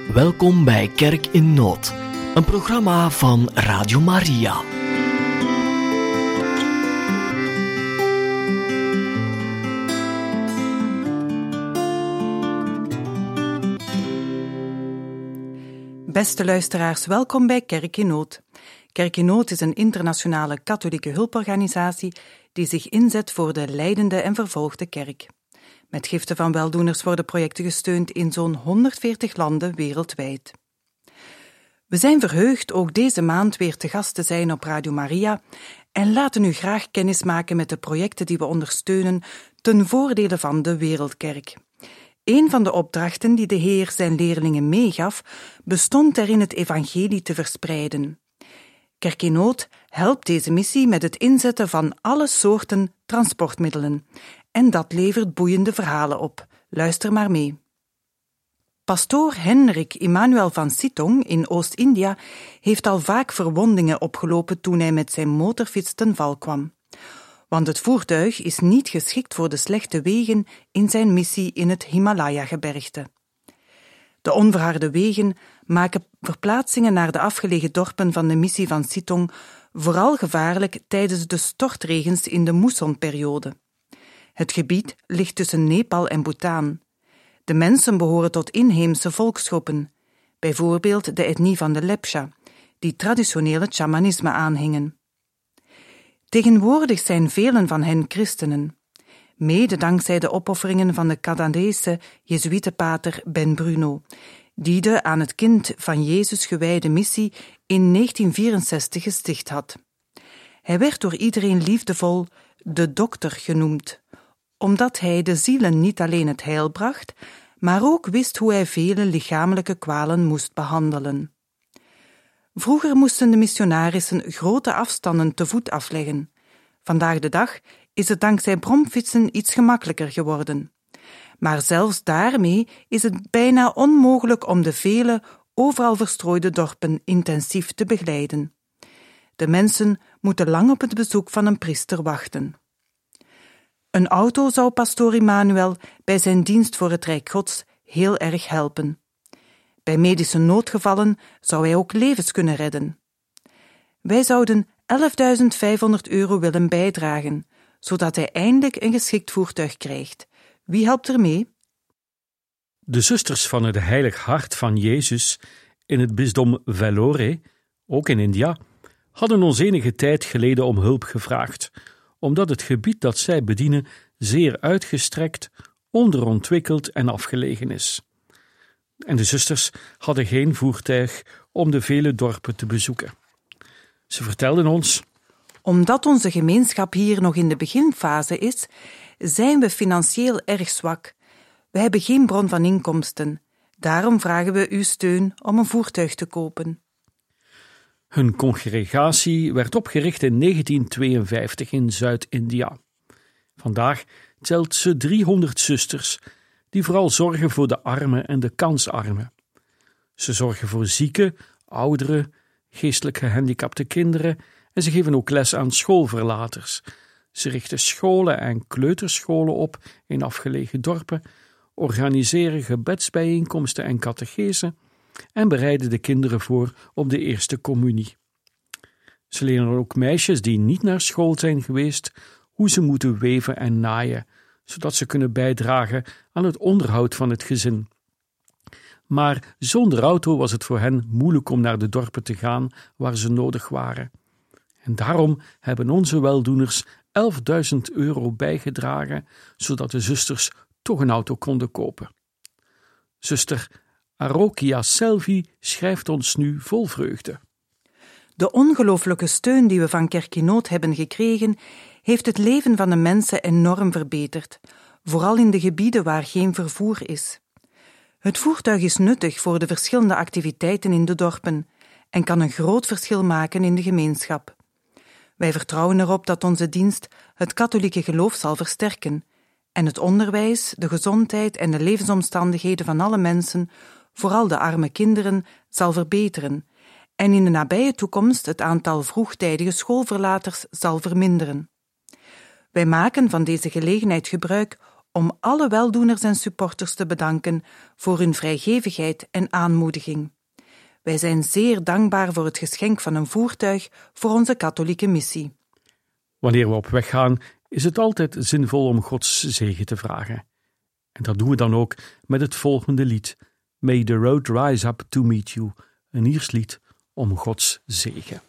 Welkom bij Kerk in Nood, een programma van Radio Maria. Beste luisteraars, welkom bij Kerk in Nood. Kerk in Nood is een internationale katholieke hulporganisatie die zich inzet voor de lijdende en vervolgde kerk. Met giften van weldoeners worden projecten gesteund in zo'n 140 landen wereldwijd. We zijn verheugd ook deze maand weer te gast te zijn op Radio Maria en laten u graag kennis maken met de projecten die we ondersteunen ten voordele van de wereldkerk. Een van de opdrachten die de Heer zijn leerlingen meegaf, bestond erin het evangelie te verspreiden. Kerk in Nood helpt deze missie met het inzetten van alle soorten transportmiddelen. En dat levert boeiende verhalen op. Luister maar mee. Pastoor Hendrik Immanuel van Sitong in Oost-India heeft al vaak verwondingen opgelopen toen hij met zijn motorfiets ten val kwam. Want het voertuig is niet geschikt voor de slechte wegen in zijn missie in het Himalaya-gebergte. De onverharde wegen maken verplaatsingen naar de afgelegen dorpen van de missie van Sitong vooral gevaarlijk tijdens de stortregens in de moessonperiode. Het gebied ligt tussen Nepal en Bhutan. De mensen behoren tot inheemse volksgroepen, bijvoorbeeld de etnie van de Lepcha, die traditioneel het shamanisme aanhingen. Tegenwoordig zijn velen van hen christenen, mede dankzij de opofferingen van de Canadese jezuïetenpater Ben Bruno, die de aan het kind van Jezus gewijde missie in 1964 gesticht had. Hij werd door iedereen liefdevol de dokter genoemd, omdat hij de zielen niet alleen het heil bracht, maar ook wist hoe hij vele lichamelijke kwalen moest behandelen. Vroeger moesten de missionarissen grote afstanden te voet afleggen. Vandaag de dag is het dankzij bromfietsen iets gemakkelijker geworden. Maar zelfs daarmee is het bijna onmogelijk om de vele, overal verstrooide dorpen intensief te begeleiden. De mensen moeten lang op het bezoek van een priester wachten. Een auto zou pastoor Immanuel bij zijn dienst voor het Rijk Gods heel erg helpen. Bij medische noodgevallen zou hij ook levens kunnen redden. Wij zouden €11.500 willen bijdragen, zodat hij eindelijk een geschikt voertuig krijgt. Wie helpt er mee? De zusters van het Heilig Hart van Jezus in het bisdom Vellore, ook in India, hadden ons enige tijd geleden om hulp gevraagd, omdat het gebied dat zij bedienen zeer uitgestrekt, onderontwikkeld en afgelegen is. En de zusters hadden geen voertuig om de vele dorpen te bezoeken. Ze vertelden ons: omdat onze gemeenschap hier nog in de beginfase is, zijn we financieel erg zwak. We hebben geen bron van inkomsten. Daarom vragen we uw steun om een voertuig te kopen. Hun congregatie werd opgericht in 1952 in Zuid-India. Vandaag telt ze 300 zusters, die vooral zorgen voor de armen en de kansarmen. Ze zorgen voor zieken, ouderen, geestelijk gehandicapte kinderen en ze geven ook les aan schoolverlaters. Ze richten scholen en kleuterscholen op in afgelegen dorpen, organiseren gebedsbijeenkomsten en catechese en bereiden de kinderen voor op de eerste communie. Ze leren ook meisjes die niet naar school zijn geweest hoe ze moeten weven en naaien, zodat ze kunnen bijdragen aan het onderhoud van het gezin. Maar zonder auto was het voor hen moeilijk om naar de dorpen te gaan waar ze nodig waren. En daarom hebben onze weldoeners €11.000 bijgedragen, zodat de zusters toch een auto konden kopen. Zuster Arokia Selvi schrijft ons nu vol vreugde. De ongelooflijke steun die we van Kerk in Nood hebben gekregen, heeft het leven van de mensen enorm verbeterd, vooral in de gebieden waar geen vervoer is. Het voertuig is nuttig voor de verschillende activiteiten in de dorpen en kan een groot verschil maken in de gemeenschap. Wij vertrouwen erop dat onze dienst het katholieke geloof zal versterken en het onderwijs, de gezondheid en de levensomstandigheden van alle mensen, vooral de arme kinderen, zal verbeteren en in de nabije toekomst het aantal vroegtijdige schoolverlaters zal verminderen. Wij maken van deze gelegenheid gebruik om alle weldoeners en supporters te bedanken voor hun vrijgevigheid en aanmoediging. Wij zijn zeer dankbaar voor het geschenk van een voertuig voor onze katholieke missie. Wanneer we op weg gaan, is het altijd zinvol om Gods zegen te vragen. En dat doen we dan ook met het volgende lied, May the road rise up to meet you, een Iers lied om Gods zegen.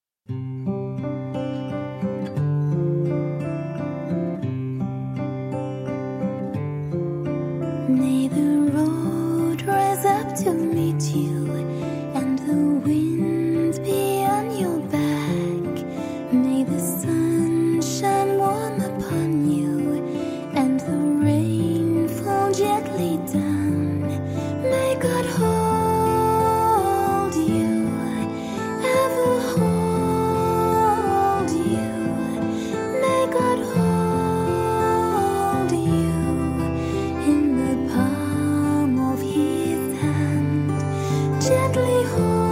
May the road rise up to meet you, and the wind be on your back. May the sun shine warm upon you, and the rain fall gently down. May God hold you, ever hold you. May God hold you in the palm of His hand, gently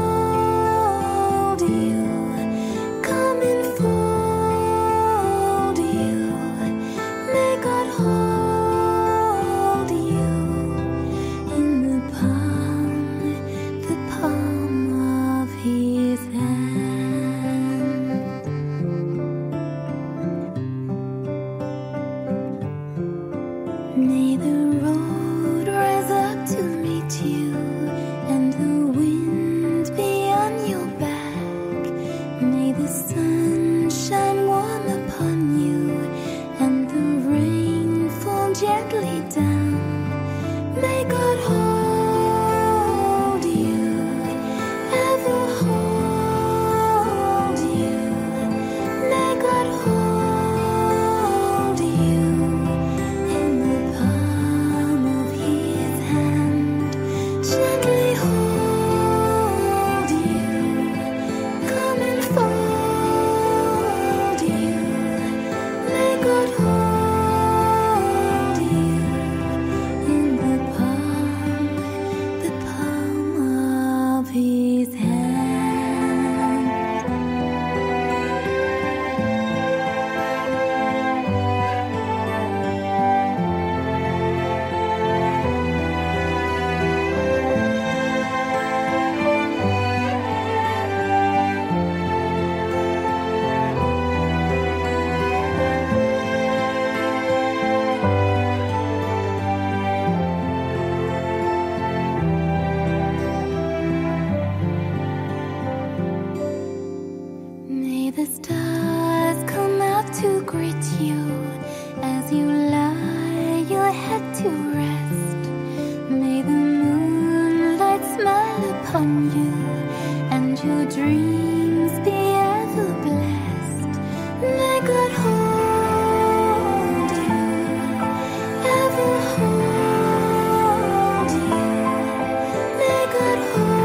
hold you, come and fold you. May God hold you in the palm of His hand. May the road rise up to meet you, and the wind be on your back. May the sun shine warm upon you, and the rain fall gently down. May God hold you, ever hold you. May God hold you in the palm of His hand, gently hold you, come and fold you. May God hold you in the palm of His hand. May the stars come out to greet you as you lie your head to rest. May the moonlight smile upon you, and your dreams be ever blessed. May God hold you, ever hold you. May God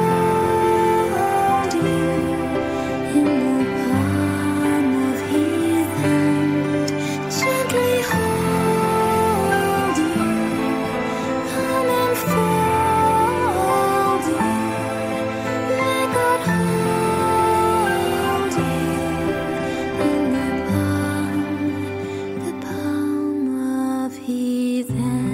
hold you in the palm of His hand, gently hold you, come and fold you. May God hold you in the palm of His hand.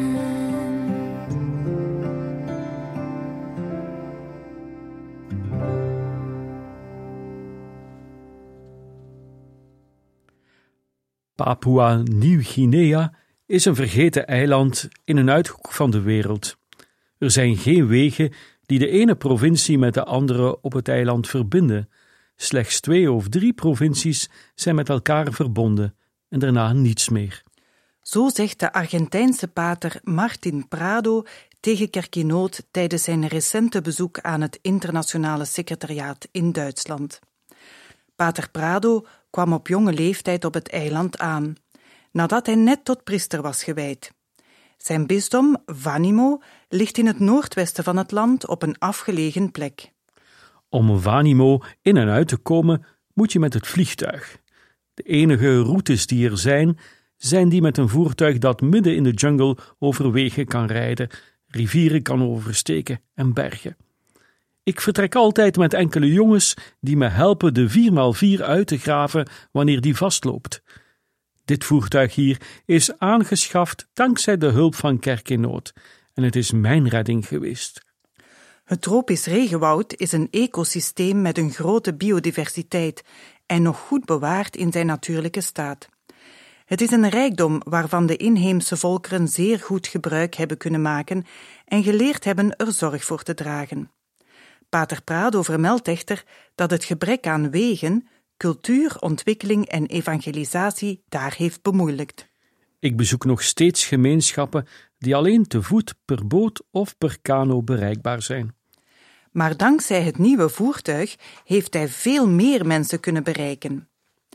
Papua Nieuw-Guinea is een vergeten eiland in een uithoek van de wereld. Er zijn geen wegen die de ene provincie met de andere op het eiland verbinden. Slechts 2 of 3 provincies zijn met elkaar verbonden en daarna niets meer. Zo zegt de Argentijnse pater Martin Prado tegen Kerkenoot tijdens zijn recente bezoek aan het internationale secretariaat in Duitsland. Pater Prado kwam op jonge leeftijd op het eiland aan, nadat hij net tot priester was gewijd. Zijn bisdom, Vanimo, ligt in het noordwesten van het land op een afgelegen plek. Om Vanimo in en uit te komen moet je met het vliegtuig. De enige routes die er zijn die met een voertuig dat midden in de jungle over wegen kan rijden, rivieren kan oversteken en bergen. Ik vertrek altijd met enkele jongens die me helpen de 4x4 uit te graven wanneer die vastloopt. Dit voertuig hier is aangeschaft dankzij de hulp van Kerk in Nood en het is mijn redding geweest. Het tropisch regenwoud is een ecosysteem met een grote biodiversiteit en nog goed bewaard in zijn natuurlijke staat. Het is een rijkdom waarvan de inheemse volkeren zeer goed gebruik hebben kunnen maken en geleerd hebben er zorg voor te dragen. Pater Prado vermeldt echter dat het gebrek aan wegen, cultuur, ontwikkeling en evangelisatie daar heeft bemoeilijkt. Ik bezoek nog steeds gemeenschappen die alleen te voet, per boot of per kano bereikbaar zijn. Maar dankzij het nieuwe voertuig heeft hij veel meer mensen kunnen bereiken.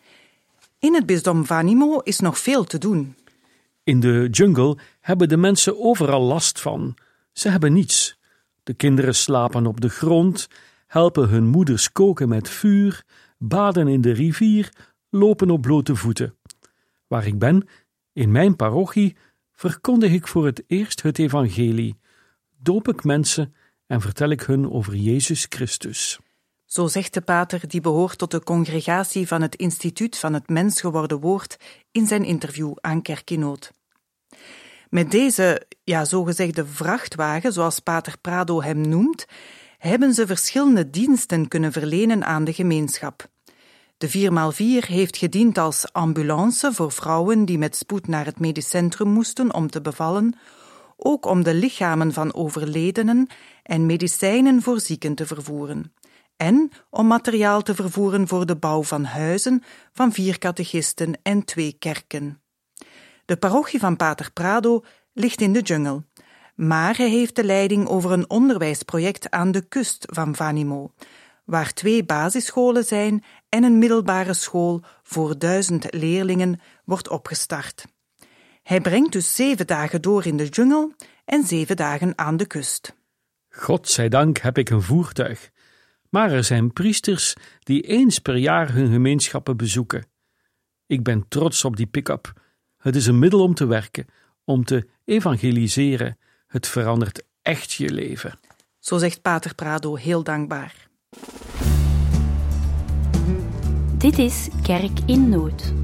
In het bisdom Vanimo is nog veel te doen. In de jungle hebben de mensen overal last van. Ze hebben niets. De kinderen slapen op de grond, helpen hun moeders koken met vuur, baden in de rivier, lopen op blote voeten. Waar ik ben, in mijn parochie, verkondig ik voor het eerst het evangelie, doop ik mensen en vertel ik hun over Jezus Christus. Zo zegt de pater die behoort tot de congregatie van het Instituut van het Mens geworden Woord in zijn interview aan Kerk in Nood. Met deze, zogezegde vrachtwagen, zoals pater Prado hem noemt, hebben ze verschillende diensten kunnen verlenen aan de gemeenschap. De 4x4 heeft gediend als ambulance voor vrouwen die met spoed naar het medisch centrum moesten om te bevallen, ook om de lichamen van overledenen en medicijnen voor zieken te vervoeren. En om materiaal te vervoeren voor de bouw van huizen, van 4 catechisten en 2 kerken. De parochie van pater Prado ligt in de jungle, maar hij heeft de leiding over een onderwijsproject aan de kust van Vanimo, waar 2 basisscholen zijn en een middelbare school voor 1000 leerlingen wordt opgestart. Hij brengt dus 7 dagen door in de jungle en 7 dagen aan de kust. Godzijdank heb ik een voertuig. Maar er zijn priesters die eens per jaar hun gemeenschappen bezoeken. Ik ben trots op die pick-up. Het is een middel om te werken, om te evangeliseren. Het verandert echt je leven. Zo zegt pater Prado heel dankbaar. Dit is Kerk in Nood.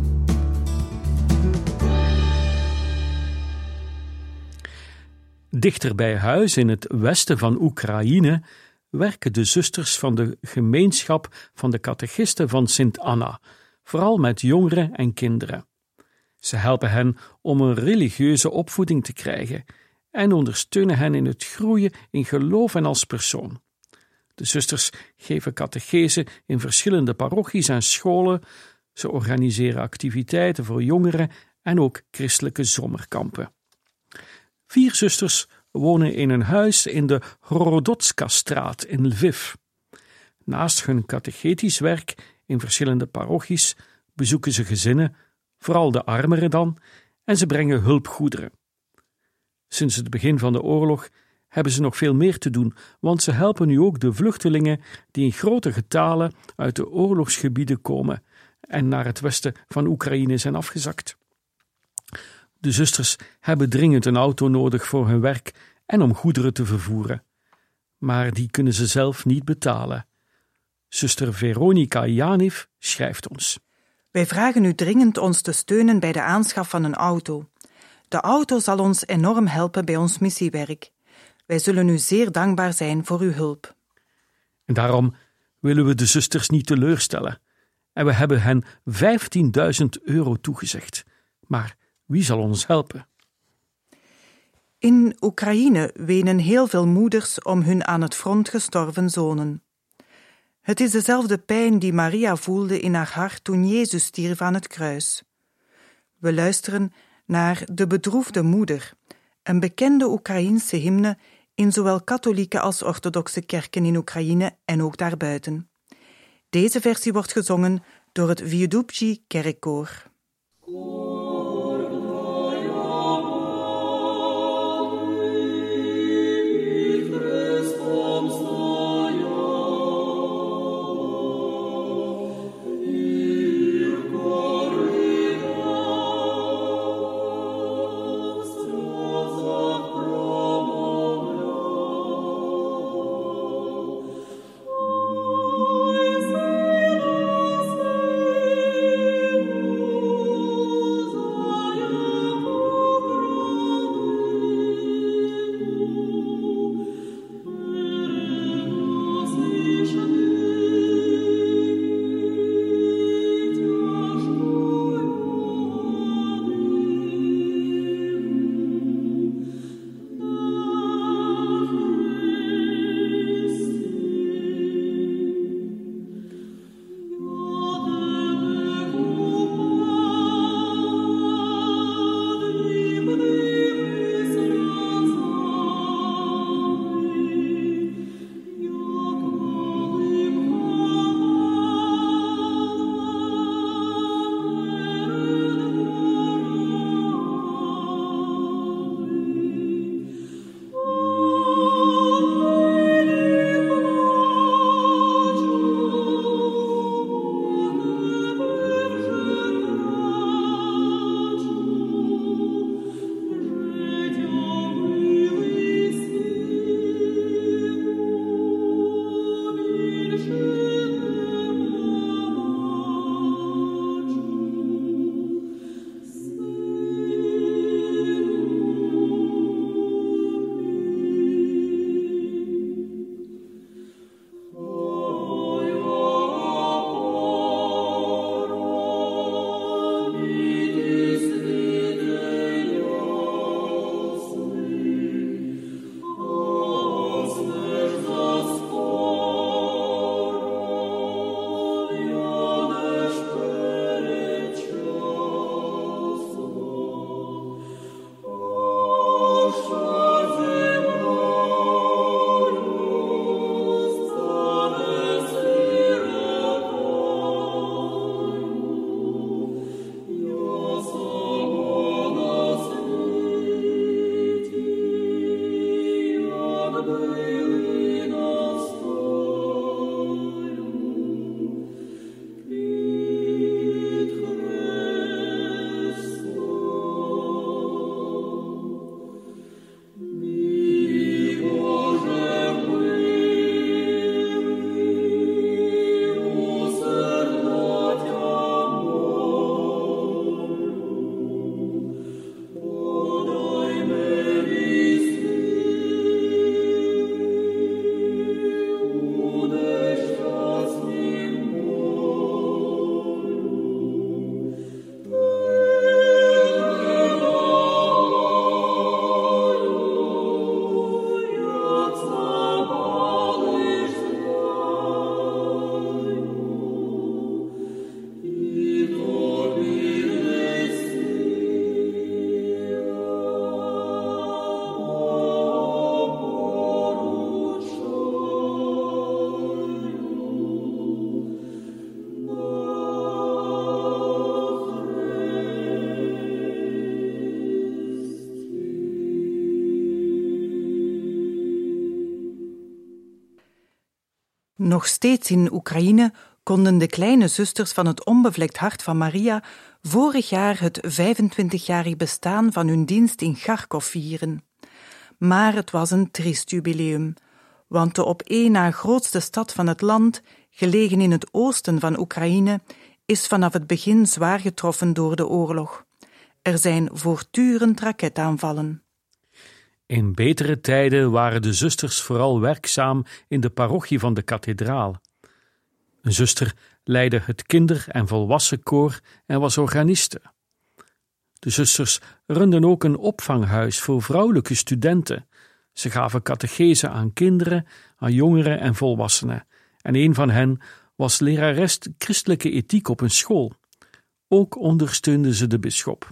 Dichter bij huis in het westen van Oekraïne werken de zusters van de gemeenschap van de catechisten van Sint Anna, vooral met jongeren en kinderen. Ze helpen hen om een religieuze opvoeding te krijgen en ondersteunen hen in het groeien in geloof en als persoon. De zusters geven catechese in verschillende parochies en scholen. Ze organiseren activiteiten voor jongeren en ook christelijke zomerkampen. 4 zusters wonen in een huis in de Horodotska-straat in Lviv. Naast hun catechetisch werk in verschillende parochies bezoeken ze gezinnen, vooral de armeren dan, en ze brengen hulpgoederen. Sinds het begin van de oorlog hebben ze nog veel meer te doen, want ze helpen nu ook de vluchtelingen die in grote getalen uit de oorlogsgebieden komen en naar het westen van Oekraïne zijn afgezakt. De zusters hebben dringend een auto nodig voor hun werk en om goederen te vervoeren. Maar die kunnen ze zelf niet betalen. Zuster Veronica Janiv schrijft ons. Wij vragen u dringend ons te steunen bij de aanschaf van een auto. De auto zal ons enorm helpen bij ons missiewerk. Wij zullen u zeer dankbaar zijn voor uw hulp. En daarom willen we de zusters niet teleurstellen. En we hebben hen €15.000 toegezegd. Maar wie zal ons helpen? In Oekraïne wenen heel veel moeders om hun aan het front gestorven zonen. Het is dezelfde pijn die Maria voelde in haar hart toen Jezus stierf aan het kruis. We luisteren naar De bedroefde moeder, een bekende Oekraïense hymne in zowel katholieke als orthodoxe kerken in Oekraïne en ook daarbuiten. Deze versie wordt gezongen door het Viudubji kerkkoor. Nog steeds in Oekraïne konden de kleine zusters van het onbevlekt hart van Maria vorig jaar het 25-jarig bestaan van hun dienst in Kharkov vieren. Maar het was een triest jubileum, want de op één na grootste stad van het land, gelegen in het oosten van Oekraïne, is vanaf het begin zwaar getroffen door de oorlog. Er zijn voortdurend raketaanvallen. In betere tijden waren de zusters vooral werkzaam in de parochie van de kathedraal. Een zuster leidde het kinder- en volwassenkoor en was organiste. De zusters runden ook een opvanghuis voor vrouwelijke studenten. Ze gaven catechese aan kinderen, aan jongeren en volwassenen. En een van hen was lerares christelijke ethiek op een school. Ook ondersteunden ze de bisschop.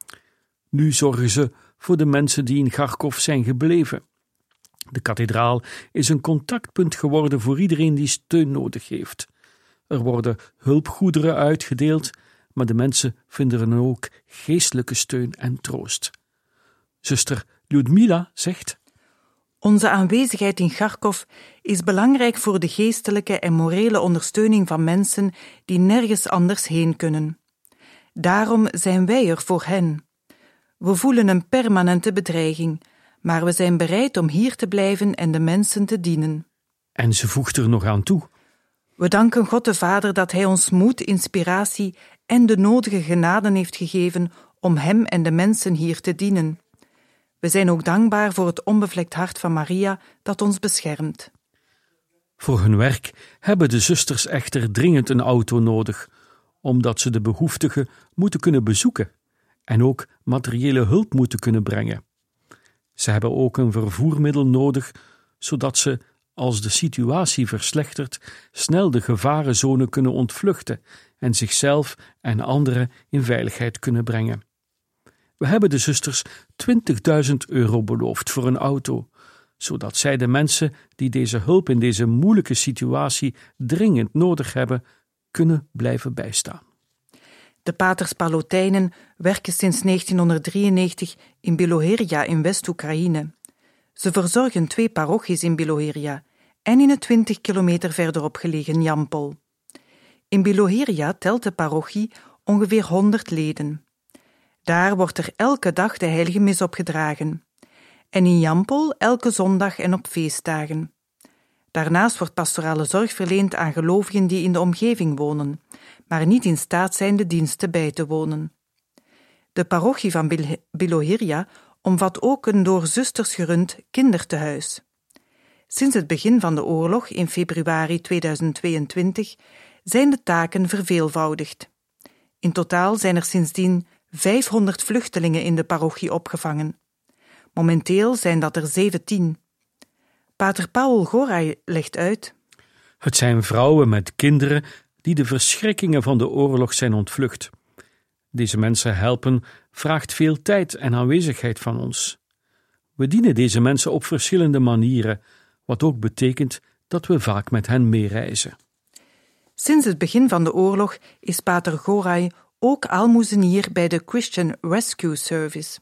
Nu zorgen ze voor de mensen die in Kharkov zijn gebleven. De kathedraal is een contactpunt geworden voor iedereen die steun nodig heeft. Er worden hulpgoederen uitgedeeld, maar de mensen vinden er ook geestelijke steun en troost. Zuster Lyudmila zegt: Onze aanwezigheid in Kharkov is belangrijk voor de geestelijke en morele ondersteuning van mensen die nergens anders heen kunnen. Daarom zijn wij er voor hen. We voelen een permanente bedreiging, maar we zijn bereid om hier te blijven en de mensen te dienen. En ze voegt er nog aan toe: we danken God de Vader dat Hij ons moed, inspiratie en de nodige genaden heeft gegeven om Hem en de mensen hier te dienen. We zijn ook dankbaar voor het onbevlekt hart van Maria dat ons beschermt. Voor hun werk hebben de zusters echter dringend een auto nodig, omdat ze de behoeftigen moeten kunnen bezoeken en ook materiële hulp moeten kunnen brengen. Ze hebben ook een vervoermiddel nodig, zodat ze, als de situatie verslechtert, snel de gevarenzone kunnen ontvluchten en zichzelf en anderen in veiligheid kunnen brengen. We hebben de zusters €20.000 beloofd voor een auto, zodat zij de mensen die deze hulp in deze moeilijke situatie dringend nodig hebben, kunnen blijven bijstaan. De paters Palotijnen werken sinds 1993 in Bilohirja in West-Oekraïne. Ze verzorgen 2 parochies in Bilohirja en in het 20 kilometer verderop gelegen Jampol. In Bilohirja telt de parochie ongeveer 100 leden. Daar wordt er elke dag de heilige mis opgedragen. En in Jampol elke zondag en op feestdagen. Daarnaast wordt pastorale zorg verleend aan gelovigen die in de omgeving wonen, maar niet in staat zijn de diensten bij te wonen. De parochie van Bilohirja omvat ook een door zusters gerund kindertehuis. Sinds het begin van de oorlog in februari 2022 zijn de taken verveelvoudigd. In totaal zijn er sindsdien 500 vluchtelingen in de parochie opgevangen. Momenteel zijn dat er 17. Pater Paul Gorai legt uit: Het zijn vrouwen met kinderen die de verschrikkingen van de oorlog zijn ontvlucht. Deze mensen helpen vraagt veel tijd en aanwezigheid van ons. We dienen deze mensen op verschillende manieren, wat ook betekent dat we vaak met hen meereizen. Sinds het begin van de oorlog is Pater Gorai ook aalmoezenier bij de Christian Rescue Service.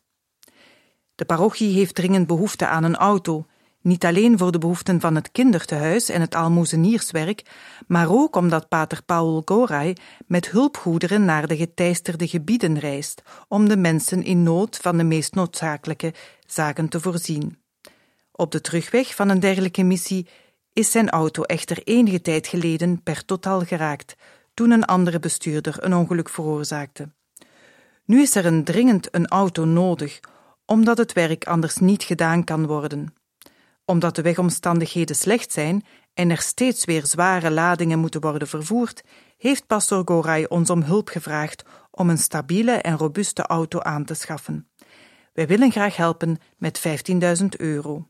De parochie heeft dringend behoefte aan een auto, niet alleen voor de behoeften van het kindertehuis en het aalmoezenierswerk, maar ook omdat Pater Paul Gorai met hulpgoederen naar de geteisterde gebieden reist, om de mensen in nood van de meest noodzakelijke zaken te voorzien. Op de terugweg van een dergelijke missie is zijn auto echter enige tijd geleden per totaal geraakt, toen een andere bestuurder een ongeluk veroorzaakte. Nu is er dringend een auto nodig, omdat het werk anders niet gedaan kan worden. Omdat de wegomstandigheden slecht zijn en er steeds weer zware ladingen moeten worden vervoerd, heeft pastor Gorai ons om hulp gevraagd om een stabiele en robuuste auto aan te schaffen. Wij willen graag helpen met €15.000.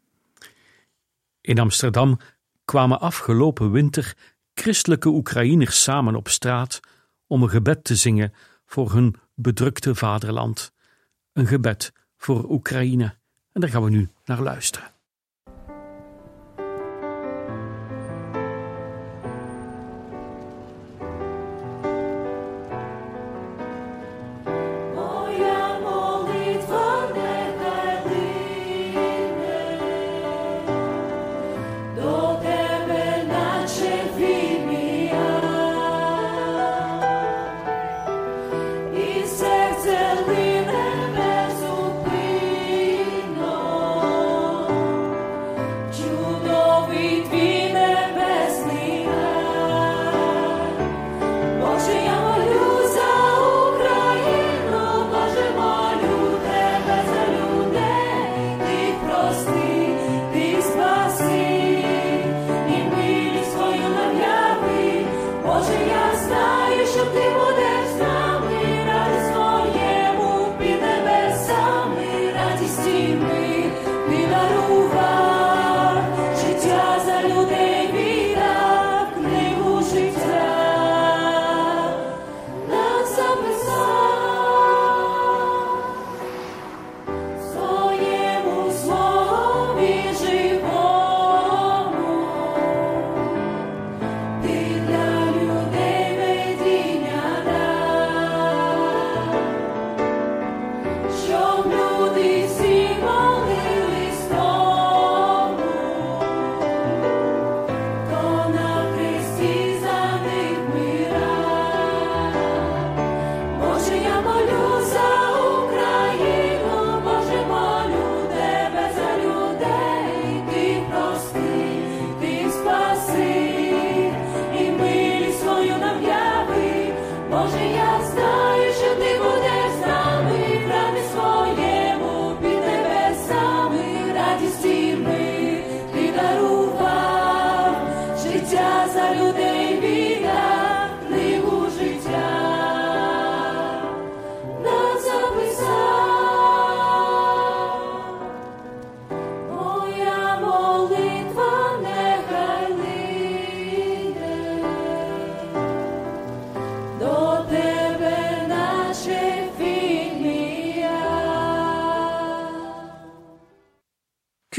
In Amsterdam kwamen afgelopen winter christelijke Oekraïners samen op straat om een gebed te zingen voor hun bedrukte vaderland. Een gebed voor Oekraïne. En daar gaan we nu naar luisteren. До тебе, наче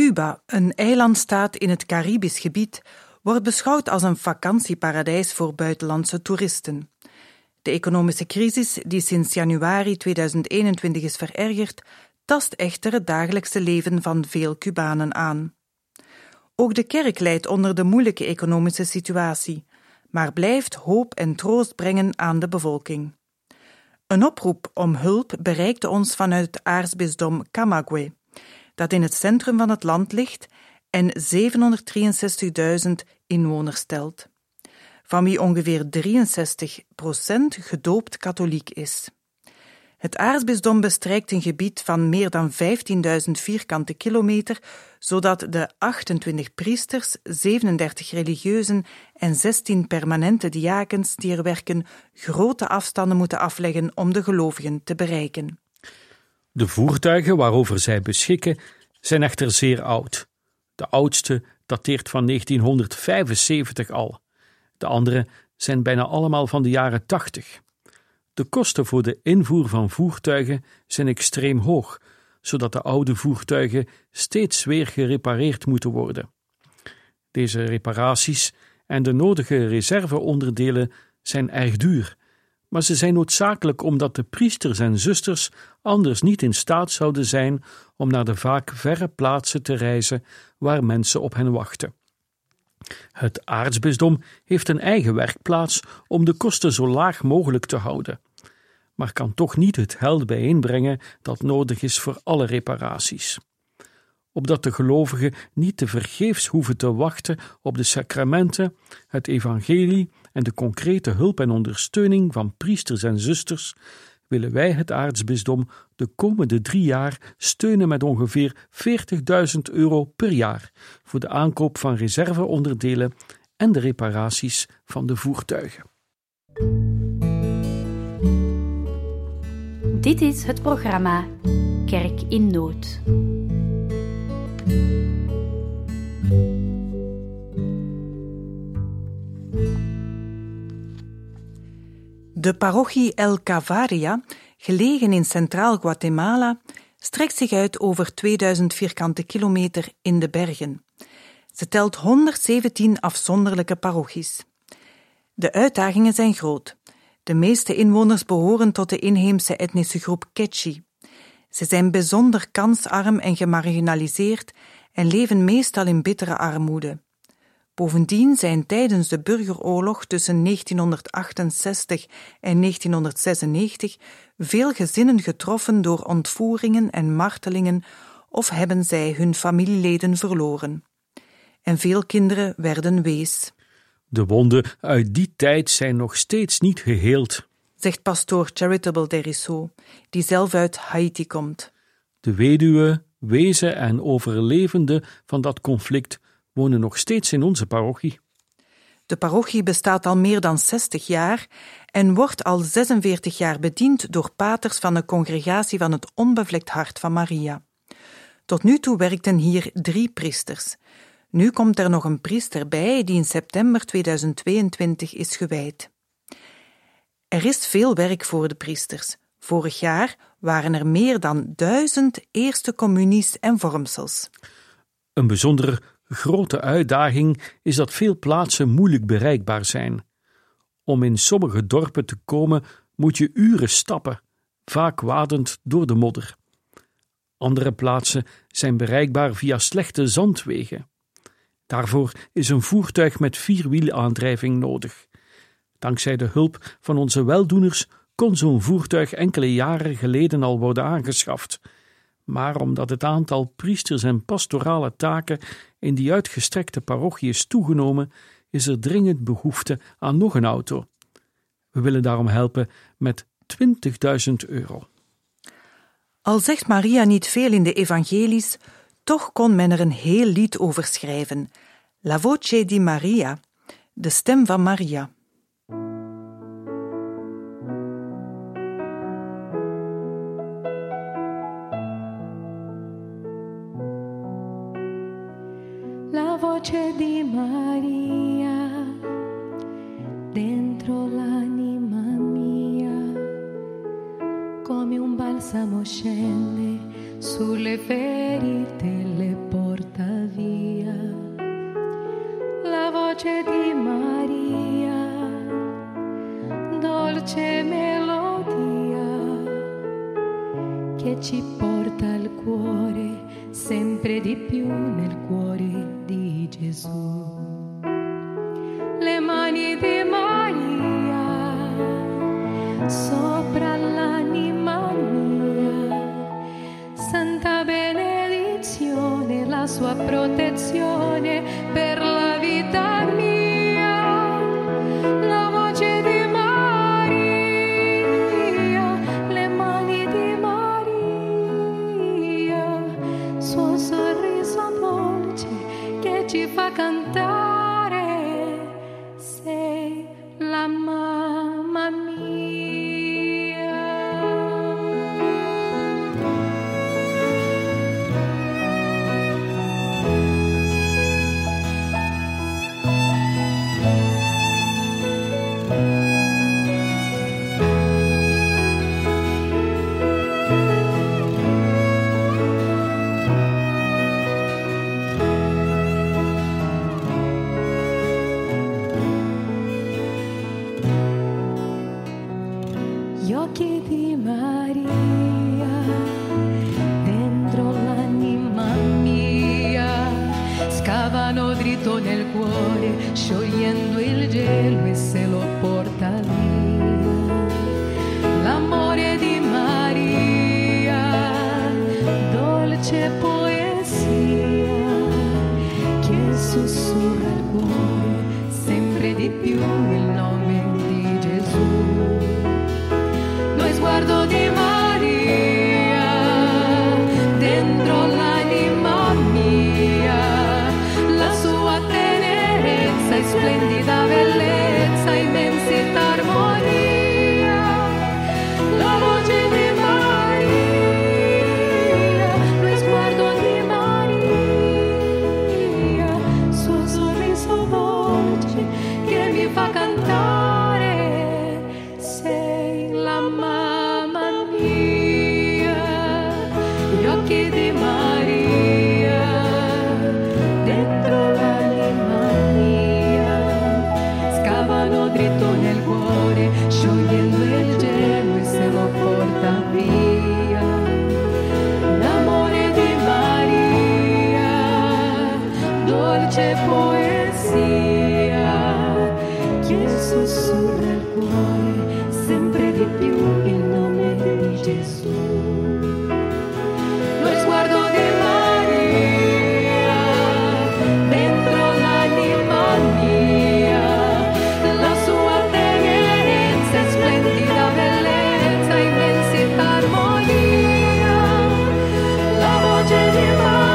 Cuba, een eilandstaat in het Caribisch gebied, wordt beschouwd als een vakantieparadijs voor buitenlandse toeristen. De economische crisis, die sinds januari 2021 is verergerd, tast echter het dagelijkse leven van veel Cubanen aan. Ook de kerk lijdt onder de moeilijke economische situatie, maar blijft hoop en troost brengen aan de bevolking. Een oproep om hulp bereikte ons vanuit het aartsbisdom Camagüey, dat in het centrum van het land ligt en 763.000 inwoners telt, van wie ongeveer 63% gedoopt katholiek is. Het aartsbisdom bestrijkt een gebied van meer dan 15.000 vierkante kilometer, zodat de 28 priesters, 37 religieuzen en 16 permanente diakens die er werken grote afstanden moeten afleggen om de gelovigen te bereiken. De voertuigen waarover zij beschikken zijn echter zeer oud. De oudste dateert van 1975 al. De andere zijn bijna allemaal van de jaren 80. De kosten voor de invoer van voertuigen zijn extreem hoog, zodat de oude voertuigen steeds weer gerepareerd moeten worden. Deze reparaties en de nodige reserveonderdelen zijn erg duur, maar ze zijn noodzakelijk omdat de priesters en zusters anders niet in staat zouden zijn om naar de vaak verre plaatsen te reizen waar mensen op hen wachten. Het aartsbisdom heeft een eigen werkplaats om de kosten zo laag mogelijk te houden, maar kan toch niet het geld bijeenbrengen dat nodig is voor alle reparaties. Opdat de gelovigen niet tevergeefs hoeven te wachten op de sacramenten, het evangelie en de concrete hulp en ondersteuning van priesters en zusters, willen wij het aartsbisdom de komende 3 jaar steunen met ongeveer €40.000 per jaar voor de aankoop van reserveonderdelen en de reparaties van de voertuigen. Dit is het programma Kerk in Nood. De parochie El Calvaria, gelegen in centraal Guatemala, strekt zich uit over 2000 vierkante kilometer in de bergen. Ze telt 117 afzonderlijke parochies. De uitdagingen zijn groot. De meeste inwoners behoren tot de inheemse etnische groep Quechí. Ze zijn bijzonder kansarm en gemarginaliseerd en leven meestal in bittere armoede. Bovendien zijn tijdens de burgeroorlog tussen 1968 en 1996 veel gezinnen getroffen door ontvoeringen en martelingen of hebben zij hun familieleden verloren. En veel kinderen werden wees. De wonden uit die tijd zijn nog steeds niet geheeld, zegt pastoor Charitable Derisso, die zelf uit Haiti komt. De weduwen, wezen en overlevenden van dat conflict wonen nog steeds in onze parochie. De parochie bestaat al meer dan 60 jaar en wordt al 46 jaar bediend door paters van de congregatie van het Onbevlekt Hart van Maria. Tot nu toe werkten hier 3 priesters. Nu komt er nog een priester bij die in september 2022 is gewijd. Er is veel werk voor de priesters. Vorig jaar waren er meer dan 1000 eerste communies en vormsels. Een bijzonder grote uitdaging is dat veel plaatsen moeilijk bereikbaar zijn. Om in sommige dorpen te komen moet je uren stappen, vaak wadend door de modder. Andere plaatsen zijn bereikbaar via slechte zandwegen. Daarvoor is een voertuig met 4-wielaandrijving nodig. Dankzij de hulp van onze weldoeners kon zo'n voertuig enkele jaren geleden al worden aangeschaft. Maar omdat het aantal priesters en pastorale taken in die uitgestrekte parochie is toegenomen, is er dringend behoefte aan nog een auto. We willen daarom helpen met €20.000. Al zegt Maria niet veel in de evangelies, toch kon men er een heel lied over schrijven. La voce di Maria, de stem van Maria. La voce di Maria dentro l'anima mia, come un balsamo scende sulle ferite, le porge porta via. La voce di Maria, dolce melodia, che ci porta al cuore, sempre di più nel cuore di Gesù. Le mani di Maria sopra l'anima mia, santa benedizione, la sua protezione per la vita mia. La voce di Maria, le mani di Maria, suo sorriso dolce che ci fa cantare, sei la mamma mia. Gli occhi di Maria dentro l'anima mia scavano dritto nel cuore, sciogliendo il gelo e se lo porta via. L'amore di Maria, dolce poesia che sussurra il cuore, sempre di più il nome di Gesù. Sguardo di Maria dentro l'anima mia, la sua tenerezza e splendida bellezza, immensità, armonia. La voce di Maria, lo sguardo di Maria, suo sorriso dolce che mi fa cantare, sei la mamma mia. Gli occhi di Maria dentro l'anima mia scavano dritto nel cuore, sciogliendo il gelo e se lo porta via. L'amore di Maria, dolce poesia che sussurra il cuore, sempre di più il nome di Gesù. Lo sguardo di Maria dentro l'anima mia, la sua tenerezza e splendida bellezza, immensità, armonia. La voce di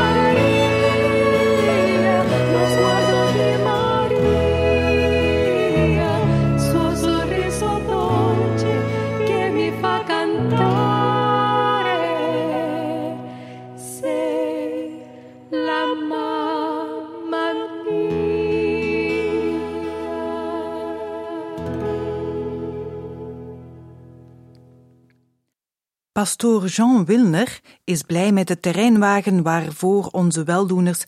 Maria, lo sguardo di Maria, suo sorriso dolce che mi fa cantare, sei la mamma mia. Pastoor Jean Wilner is blij met de terreinwagen waarvoor onze weldoeners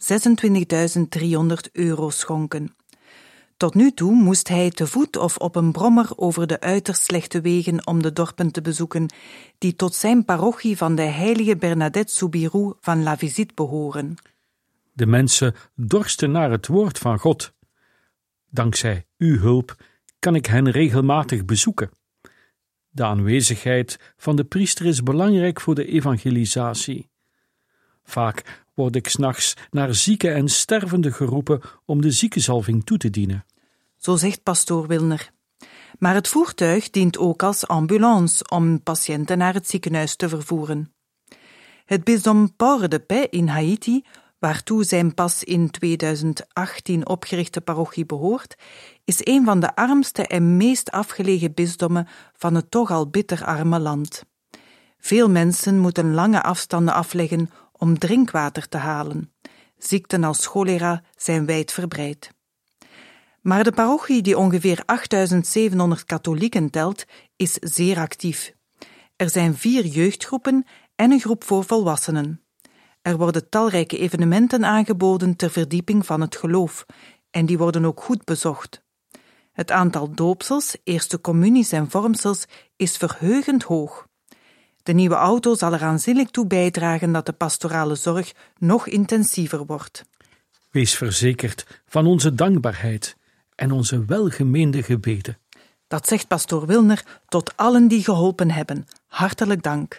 €26.300 schonken. Tot nu toe moest hij te voet of op een brommer over de uiterst slechte wegen om de dorpen te bezoeken, die tot zijn parochie van de heilige Bernadette Soubirous van La Visite behoren. De mensen dorsten naar het woord van God. Dankzij uw hulp kan ik hen regelmatig bezoeken. De aanwezigheid van de priester is belangrijk voor de evangelisatie. Vaak word ik 's nachts naar zieken en stervenden geroepen om de ziekenzalving toe te dienen. Zo zegt pastoor Wilner. Maar het voertuig dient ook als ambulance om patiënten naar het ziekenhuis te vervoeren. Het bisdom Port-de-Paix in Haïti, waartoe zijn pas in 2018 opgerichte parochie behoort, is een van de armste en meest afgelegen bisdommen van het toch al bitter arme land. Veel mensen moeten lange afstanden afleggen om drinkwater te halen. Ziekten als cholera zijn wijdverbreid. Maar de parochie, die ongeveer 8.700 katholieken telt, is zeer actief. Er zijn 4 jeugdgroepen en een groep voor volwassenen. Er worden talrijke evenementen aangeboden ter verdieping van het geloof, en die worden ook goed bezocht. Het aantal doopsels, eerste communies en vormsels is verheugend hoog. De nieuwe auto zal er aanzienlijk toe bijdragen dat de pastorale zorg nog intensiever wordt. Wees verzekerd van onze dankbaarheid en onze welgemeende gebeden. Dat zegt pastoor Wilner tot allen die geholpen hebben. Hartelijk dank.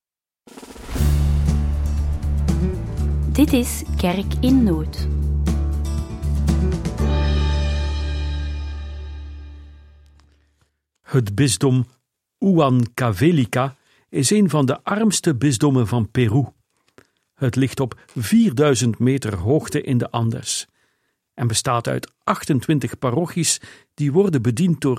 Dit is Kerk in Nood. Het bisdom Huancavelica is een van de armste bisdommen van Peru. Het ligt op 4000 meter hoogte in de Andes en bestaat uit 28 parochies die worden bediend door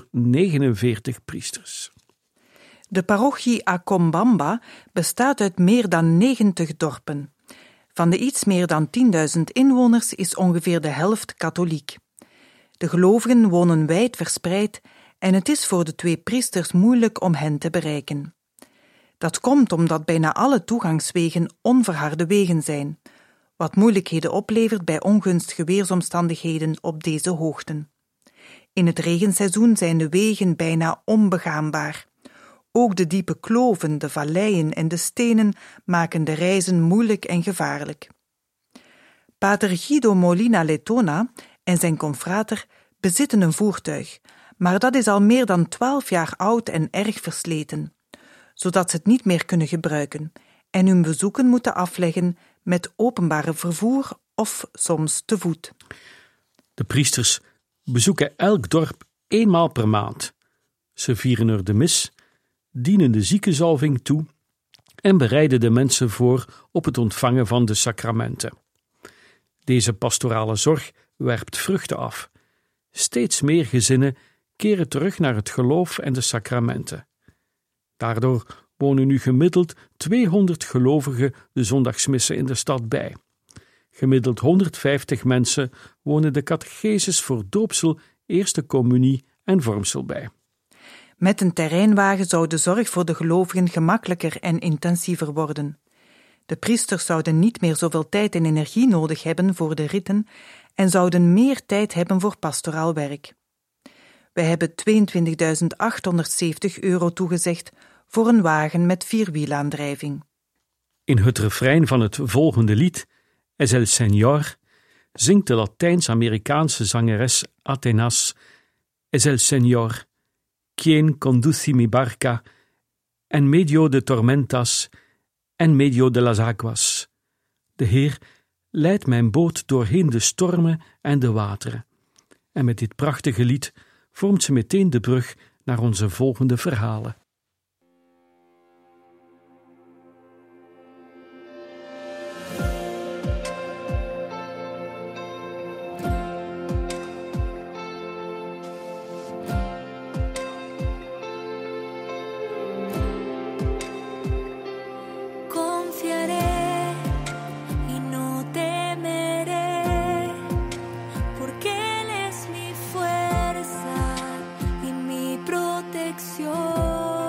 49 priesters. De parochie Acombamba bestaat uit meer dan 90 dorpen. Van de iets meer dan 10.000 inwoners is ongeveer de helft katholiek. De gelovigen wonen wijd verspreid en het is voor de 2 priesters moeilijk om hen te bereiken. Dat komt omdat bijna alle toegangswegen onverharde wegen zijn, wat moeilijkheden oplevert bij ongunstige weersomstandigheden op deze hoogten. In het regenseizoen zijn de wegen bijna onbegaanbaar. Ook de diepe kloven, de valleien en de stenen maken de reizen moeilijk en gevaarlijk. Pater Guido Molina Letona en zijn confrater bezitten een voertuig, maar dat is al meer dan 12 jaar oud en erg versleten, zodat ze het niet meer kunnen gebruiken en hun bezoeken moeten afleggen met openbare vervoer of soms te voet. De priesters bezoeken elk dorp 1 maal per maand. Ze vieren er de mis, dienen de ziekenzalving toe en bereiden de mensen voor op het ontvangen van de sacramenten. Deze pastorale zorg werpt vruchten af. Steeds meer gezinnen keren terug naar het geloof en de sacramenten. Daardoor wonen nu gemiddeld 200 gelovigen de zondagsmissen in de stad bij. Gemiddeld 150 mensen wonen de catechesis voor doopsel, eerste communie en vormsel bij. Met een terreinwagen zou de zorg voor de gelovigen gemakkelijker en intensiever worden. De priesters zouden niet meer zoveel tijd en energie nodig hebben voor de ritten en zouden meer tijd hebben voor pastoraal werk. Wij hebben €22.870 toegezegd voor een wagen met 4-wielaandrijving. In het refrein van het volgende lied, Es el Señor, zingt de Latijns-Amerikaanse zangeres Atenas: Es el Señor, quien conduce mi barca en medio de tormentas en medio de las aguas. De Heer leidt mijn boot doorheen de stormen en de wateren. En met dit prachtige lied vormt ze meteen de brug naar onze volgende verhalen. Confiaré y no temeré, porque Él es mi fuerza y mi protección.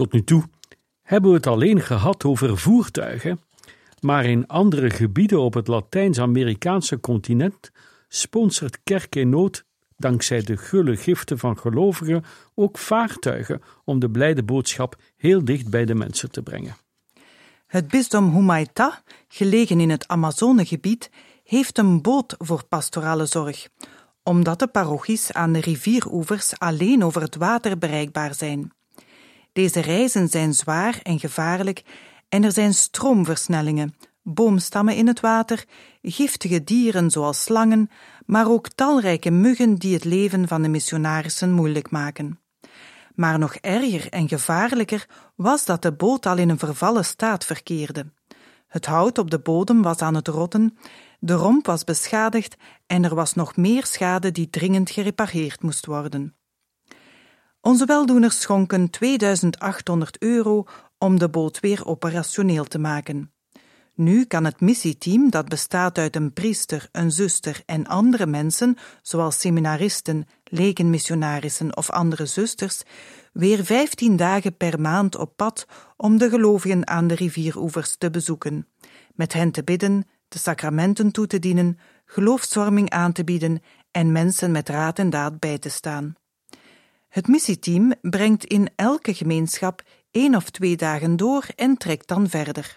Tot nu toe hebben we het alleen gehad over voertuigen, maar in andere gebieden op het Latijns-Amerikaanse continent sponsort Kerk in Nood, dankzij de gulle giften van gelovigen, ook vaartuigen om de blijde boodschap heel dicht bij de mensen te brengen. Het bisdom Humaitá, gelegen in het Amazonegebied, heeft een boot voor pastorale zorg, omdat de parochies aan de rivieroevers alleen over het water bereikbaar zijn. Deze reizen zijn zwaar en gevaarlijk en er zijn stroomversnellingen, boomstammen in het water, giftige dieren zoals slangen, maar ook talrijke muggen die het leven van de missionarissen moeilijk maken. Maar nog erger en gevaarlijker was dat de boot al in een vervallen staat verkeerde. Het hout op de bodem was aan het rotten, de romp was beschadigd en er was nog meer schade die dringend gerepareerd moest worden. Onze weldoeners schonken €2800 om de boot weer operationeel te maken. Nu kan het missieteam, dat bestaat uit een priester, een zuster en andere mensen, zoals seminaristen, lekenmissionarissen of andere zusters, weer 15 dagen per maand op pad om de gelovigen aan de rivieroevers te bezoeken, met hen te bidden, de sacramenten toe te dienen, geloofsvorming aan te bieden en mensen met raad en daad bij te staan. Het missieteam brengt in elke gemeenschap 1 of 2 dagen door en trekt dan verder.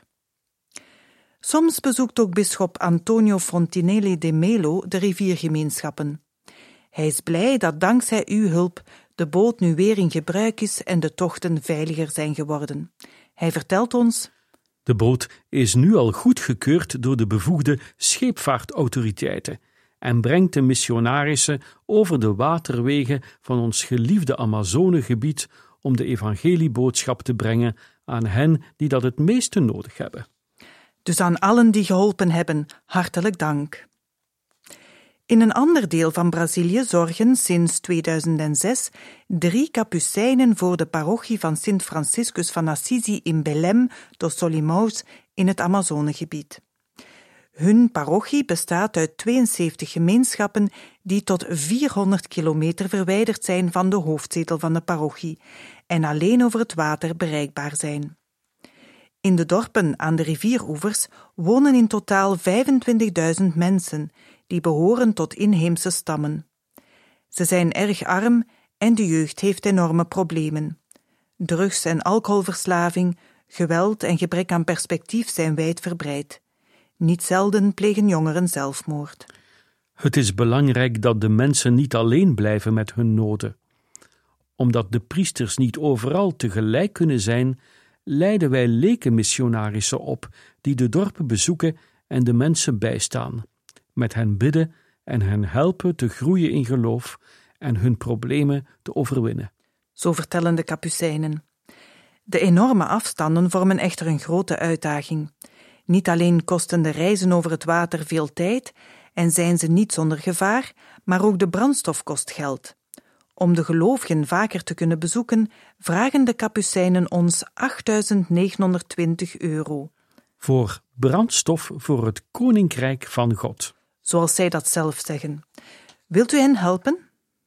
Soms bezoekt ook bisschop Antonio Fontinelli de Melo de riviergemeenschappen. Hij is blij dat dankzij uw hulp de boot nu weer in gebruik is en de tochten veiliger zijn geworden. Hij vertelt ons: de boot is nu al goedgekeurd door de bevoegde scheepvaartautoriteiten en brengt de missionarissen over de waterwegen van ons geliefde Amazonegebied om de evangelieboodschap te brengen aan hen die dat het meeste nodig hebben. Dus aan allen die geholpen hebben, hartelijk dank. In een ander deel van Brazilië zorgen sinds 2006 3 kapucijnen voor de parochie van Sint Franciscus van Assisi in Belém dos Solimões in het Amazonegebied. Hun parochie bestaat uit 72 gemeenschappen die tot 400 kilometer verwijderd zijn van de hoofdzetel van de parochie en alleen over het water bereikbaar zijn. In de dorpen aan de rivieroevers wonen in totaal 25.000 mensen, die behoren tot inheemse stammen. Ze zijn erg arm en de jeugd heeft enorme problemen. Drugs- en alcoholverslaving, geweld en gebrek aan perspectief zijn wijdverbreid. Niet zelden plegen jongeren zelfmoord. Het is belangrijk dat de mensen niet alleen blijven met hun noden. Omdat de priesters niet overal tegelijk kunnen zijn, leiden wij lekenmissionarissen op die de dorpen bezoeken en de mensen bijstaan, met hen bidden en hen helpen te groeien in geloof en hun problemen te overwinnen. Zo vertellen de kapucijnen. De enorme afstanden vormen echter een grote uitdaging. Niet alleen kosten de reizen over het water veel tijd en zijn ze niet zonder gevaar, maar ook de brandstof kost geld. Om de gelovigen vaker te kunnen bezoeken, vragen de kapucijnen ons €8.920. Voor brandstof voor het Koninkrijk van God. Zoals zij dat zelf zeggen. Wilt u hen helpen?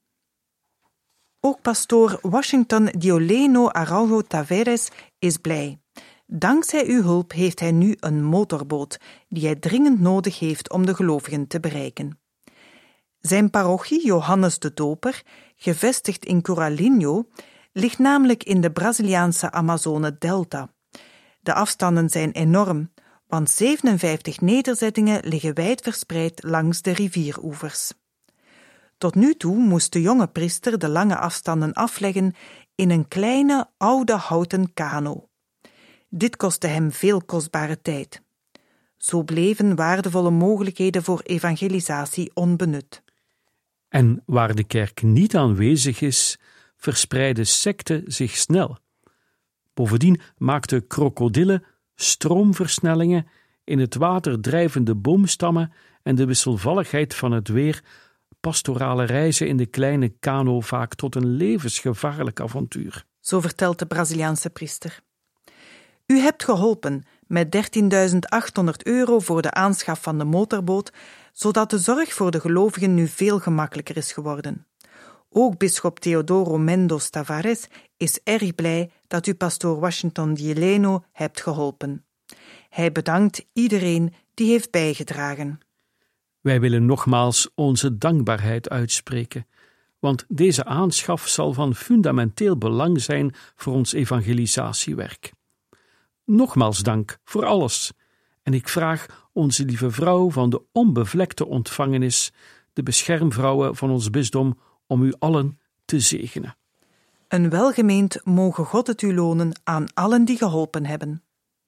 Ook pastoor Washington Dioleno Araujo Tavares is blij. Dankzij uw hulp heeft hij nu een motorboot die hij dringend nodig heeft om de gelovigen te bereiken. Zijn parochie Johannes de Doper, gevestigd in Curalinho, ligt namelijk in de Braziliaanse Amazone-delta. De afstanden zijn enorm, want 57 nederzettingen liggen wijd verspreid langs de rivieroevers. Tot nu toe moest de jonge priester de lange afstanden afleggen in een kleine, oude houten kano. Dit kostte hem veel kostbare tijd. Zo bleven waardevolle mogelijkheden voor evangelisatie onbenut. En waar de kerk niet aanwezig is, verspreiden secten zich snel. Bovendien maakten krokodillen, stroomversnellingen, in het water drijvende boomstammen en de wisselvalligheid van het weer pastorale reizen in de kleine kano vaak tot een levensgevaarlijk avontuur. Zo vertelt de Braziliaanse priester. U hebt geholpen met €13.800 voor de aanschaf van de motorboot, zodat de zorg voor de gelovigen nu veel gemakkelijker is geworden. Ook bisschop Teodoro Mendoz Tavares is erg blij dat u pastoor Washington Dieleno hebt geholpen. Hij bedankt iedereen die heeft bijgedragen. Wij willen nogmaals onze dankbaarheid uitspreken, want deze aanschaf zal van fundamenteel belang zijn voor ons evangelisatiewerk. Nogmaals dank voor alles. En ik vraag onze lieve vrouw van de onbevlekte ontvangenis, de beschermvrouwen van ons bisdom, om u allen te zegenen. Een welgemeend mogen God het u lonen aan allen die geholpen hebben.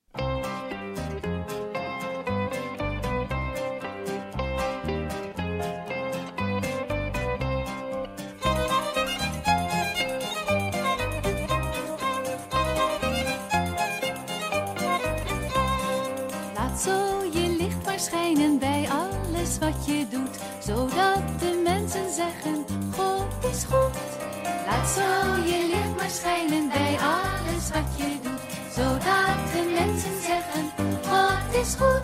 Laat zo je licht maar schijnen bij alles wat je doet, zodat de mensen zeggen, God is goed. Laat zo je licht maar schijnen bij alles wat je doet, zodat de mensen zeggen, God is goed.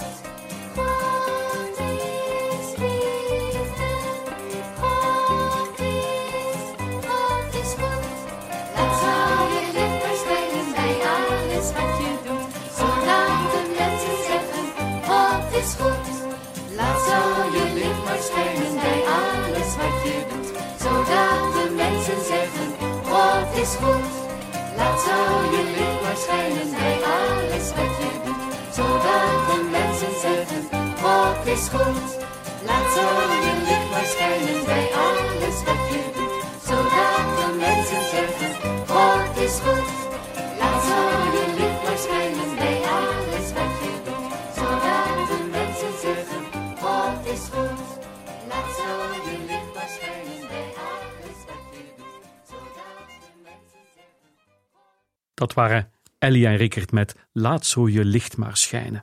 God is liefde, God is goed. Laat zo je licht maar schijnen bij alles wat je doet, zodat de mensen zeggen, God is goed. Laat zo je licht maar schijnen bij alles wat je doet, zodat de mensen zeggen, God is goed. Laat zo je licht maar schijnen bij alles wat je doet, zodat de mensen zeggen, God is goed. Laat zo je licht maar schijnen bij alles wat je doet, zodat de mensen zeggen, God is goed. Laat zo je licht maar schijnen bij alles wat je doet, zodat de mensen zeggen, God is goed. Laat zo je licht maar schijnen bij alles wat je doet, zodat de mensen zeggen. Dat waren Ellie en Rickert met Laat zo je licht maar schijnen.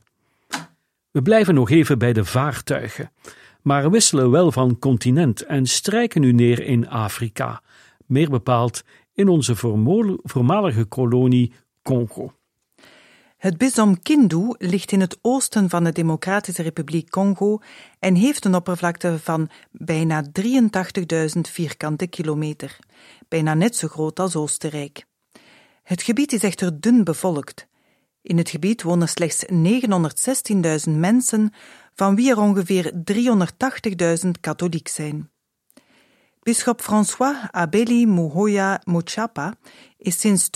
We blijven nog even bij de vaartuigen, maar wisselen wel van continent en strijken nu neer in Afrika, meer bepaald in onze voormalige kolonie Congo. Het bisdom Kindu ligt in het oosten van de Democratische Republiek Congo en heeft een oppervlakte van bijna 83.000 vierkante kilometer, bijna net zo groot als Oostenrijk. Het gebied is echter dun bevolkt. In het gebied wonen slechts 916.000 mensen, van wie er ongeveer 380.000 katholiek zijn. Bisschop François Abeli Muhoya Muchapa is sinds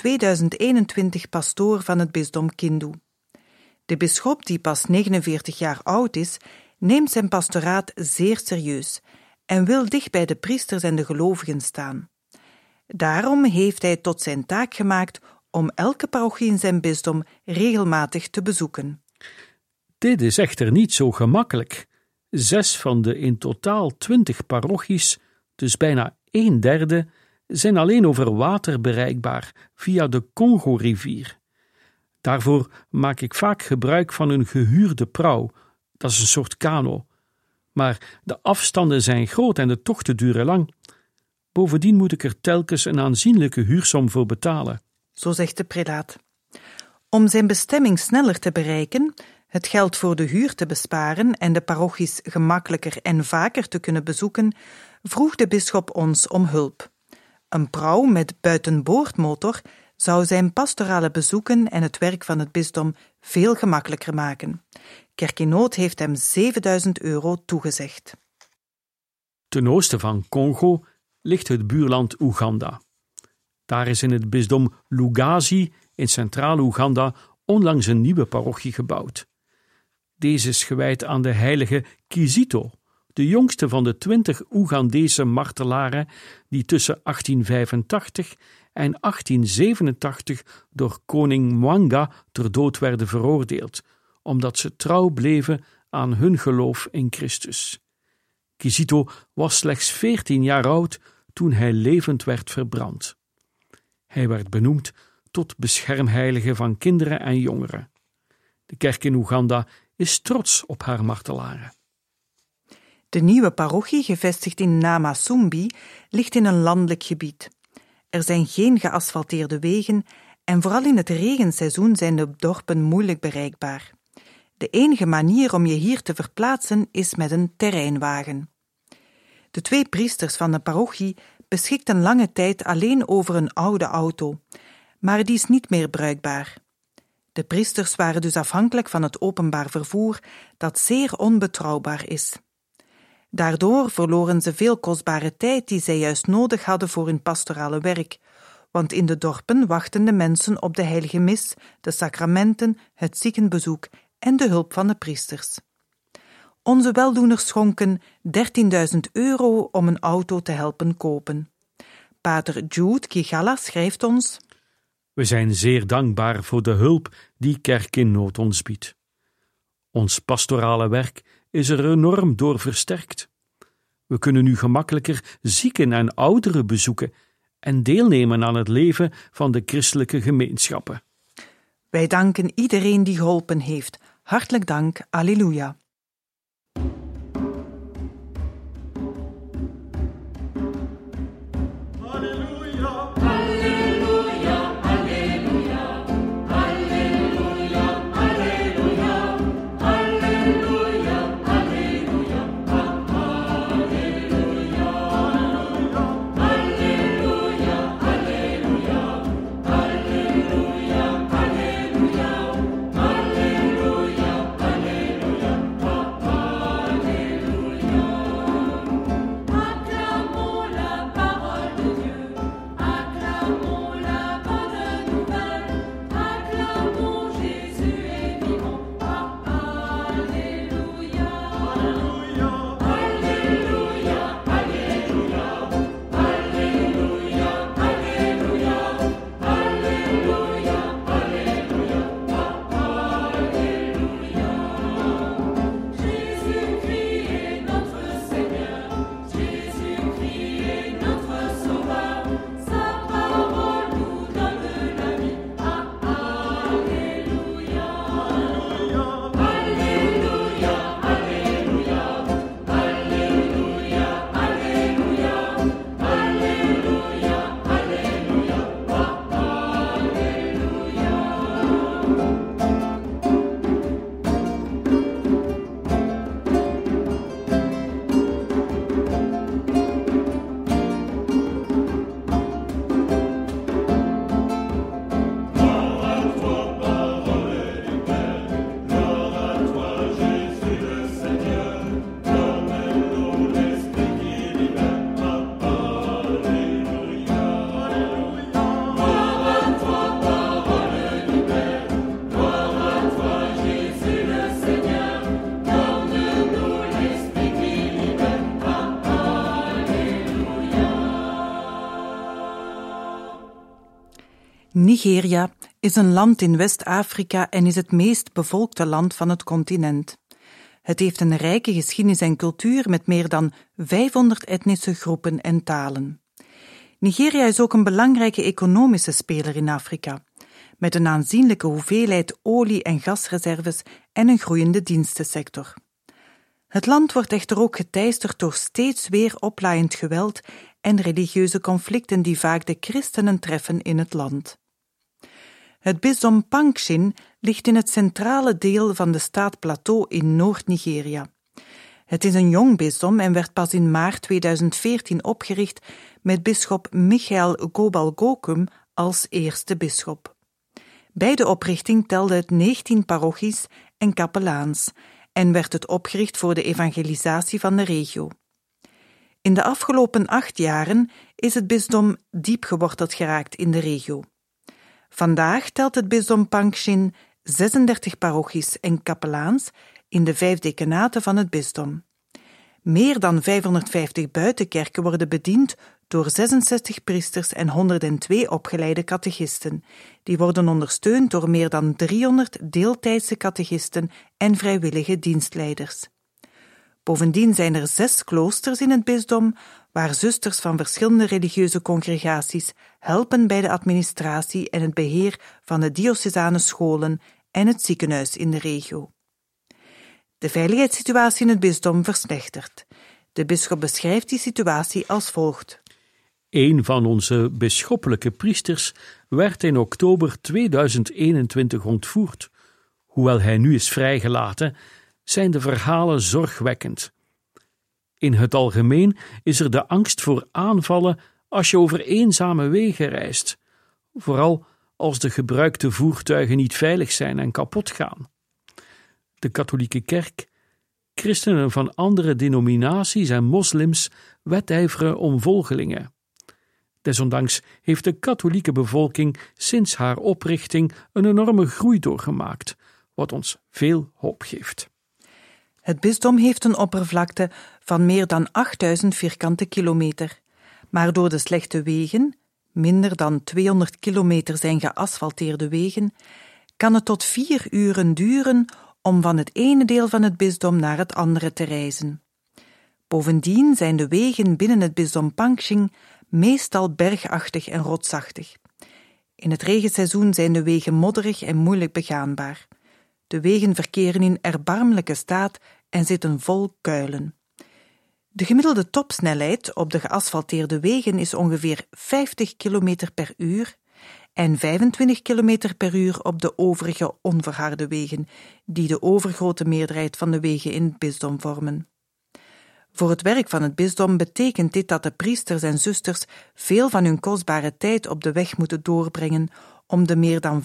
2021 pastoor van het bisdom Kindu. De bisschop, die pas 49 jaar oud is, neemt zijn pastoraat zeer serieus en wil dicht bij de priesters en de gelovigen staan. Daarom heeft hij tot zijn taak gemaakt om elke parochie in zijn bisdom regelmatig te bezoeken. Dit is echter niet zo gemakkelijk. 6 van de in totaal 20 parochies, dus bijna 1/3, zijn alleen over water bereikbaar via de Congo-rivier. Daarvoor maak ik vaak gebruik van een gehuurde prauw, dat is een soort kano. Maar de afstanden zijn groot en de tochten duren lang. Bovendien moet ik er telkens een aanzienlijke huursom voor betalen. Zo zegt de prelaat. Om zijn bestemming sneller te bereiken, het geld voor de huur te besparen en de parochies gemakkelijker en vaker te kunnen bezoeken, vroeg de bisschop ons om hulp. Een prauw met buitenboordmotor zou zijn pastorale bezoeken en het werk van het bisdom veel gemakkelijker maken. Kerk in Nood heeft hem €7.000 toegezegd. Ten oosten van Congo ligt het buurland Oeganda. Daar is in het bisdom Lugazi in Centraal-Oeganda onlangs een nieuwe parochie gebouwd. Deze is gewijd aan de heilige Kizito, de jongste van de 20 Oegandese martelaren die tussen 1885 en 1887 door koning Mwanga ter dood werden veroordeeld, omdat ze trouw bleven aan hun geloof in Christus. Kizito was slechts 14 jaar oud toen hij levend werd verbrand. Hij werd benoemd tot beschermheilige van kinderen en jongeren. De kerk in Oeganda is trots op haar martelaren. De nieuwe parochie, gevestigd in Namasumbi, ligt in een landelijk gebied. Er zijn geen geasfalteerde wegen en vooral in het regenseizoen zijn de dorpen moeilijk bereikbaar. De enige manier om je hier te verplaatsen is met een terreinwagen. De 2 priesters van de parochie beschikten lange tijd alleen over een oude auto, maar die is niet meer bruikbaar. De priesters waren dus afhankelijk van het openbaar vervoer, dat zeer onbetrouwbaar is. Daardoor verloren ze veel kostbare tijd die zij juist nodig hadden voor hun pastorale werk, want in de dorpen wachten de mensen op de heilige mis, de sacramenten, het ziekenbezoek en de hulp van de priesters. Onze weldoeners schonken €13.000 om een auto te helpen kopen. Pater Jude Kigala schrijft ons: We zijn zeer dankbaar voor de hulp die Kerk in Nood ons biedt. Ons pastorale werk is er enorm door versterkt. We kunnen nu gemakkelijker zieken en ouderen bezoeken en deelnemen aan het leven van de christelijke gemeenschappen. Wij danken iedereen die geholpen heeft. Hartelijk dank, alleluia. Nigeria is een land in West-Afrika en is het meest bevolkte land van het continent. Het heeft een rijke geschiedenis en cultuur met meer dan 500 etnische groepen en talen. Nigeria is ook een belangrijke economische speler in Afrika, met een aanzienlijke hoeveelheid olie- en gasreserves en een groeiende dienstensector. Het land wordt echter ook geteisterd door steeds weer oplaaiend geweld en religieuze conflicten die vaak de christenen treffen in het land. Het bisdom Pankshin ligt in het centrale deel van de staat Plateau in Noord-Nigeria. Het is een jong bisdom en werd pas in maart 2014 opgericht met bisschop Michael Gobalgokum als eerste bisschop. Bij de oprichting telde het 19 parochies en kapelaans en werd het opgericht voor de evangelisatie van de regio. In de afgelopen 8 jaren is het bisdom diep geworteld geraakt in de regio. Vandaag telt het bisdom Pankshin 36 parochies en kapelaans in de 5 dekenaten van het bisdom. Meer dan 550 buitenkerken worden bediend door 66 priesters en 102 opgeleide catechisten. Die worden ondersteund door meer dan 300 deeltijdse catechisten en vrijwillige dienstleiders. Bovendien zijn er 6 kloosters in het bisdom, waar zusters van verschillende religieuze congregaties helpen bij de administratie en het beheer van de diocesane scholen en het ziekenhuis in de regio. De veiligheidssituatie in het bisdom verslechtert. De bisschop beschrijft die situatie als volgt. Een van onze bisschoppelijke priesters werd in oktober 2021 ontvoerd. Hoewel hij nu is vrijgelaten, zijn de verhalen zorgwekkend. In het algemeen is er de angst voor aanvallen als je over eenzame wegen reist, vooral als de gebruikte voertuigen niet veilig zijn en kapot gaan. De katholieke kerk, christenen van andere denominaties en moslims wedijveren om volgelingen. Desondanks heeft de katholieke bevolking sinds haar oprichting een enorme groei doorgemaakt, wat ons veel hoop geeft. Het bisdom heeft een oppervlakte van meer dan 8000 vierkante kilometer, maar door de slechte wegen, minder dan 200 kilometer zijn geasfalteerde wegen, kan het tot 4 uren duren om van het ene deel van het bisdom naar het andere te reizen. Bovendien zijn de wegen binnen het bisdom Pankshin meestal bergachtig en rotsachtig. In het regenseizoen zijn de wegen modderig en moeilijk begaanbaar. De wegen verkeren in erbarmelijke staat en zitten vol kuilen. De gemiddelde topsnelheid op de geasfalteerde wegen is ongeveer 50 km per uur en 25 km per uur op de overige onverharde wegen, die de overgrote meerderheid van de wegen in het bisdom vormen. Voor het werk van het bisdom betekent dit dat de priesters en zusters veel van hun kostbare tijd op de weg moeten doorbrengen om de meer dan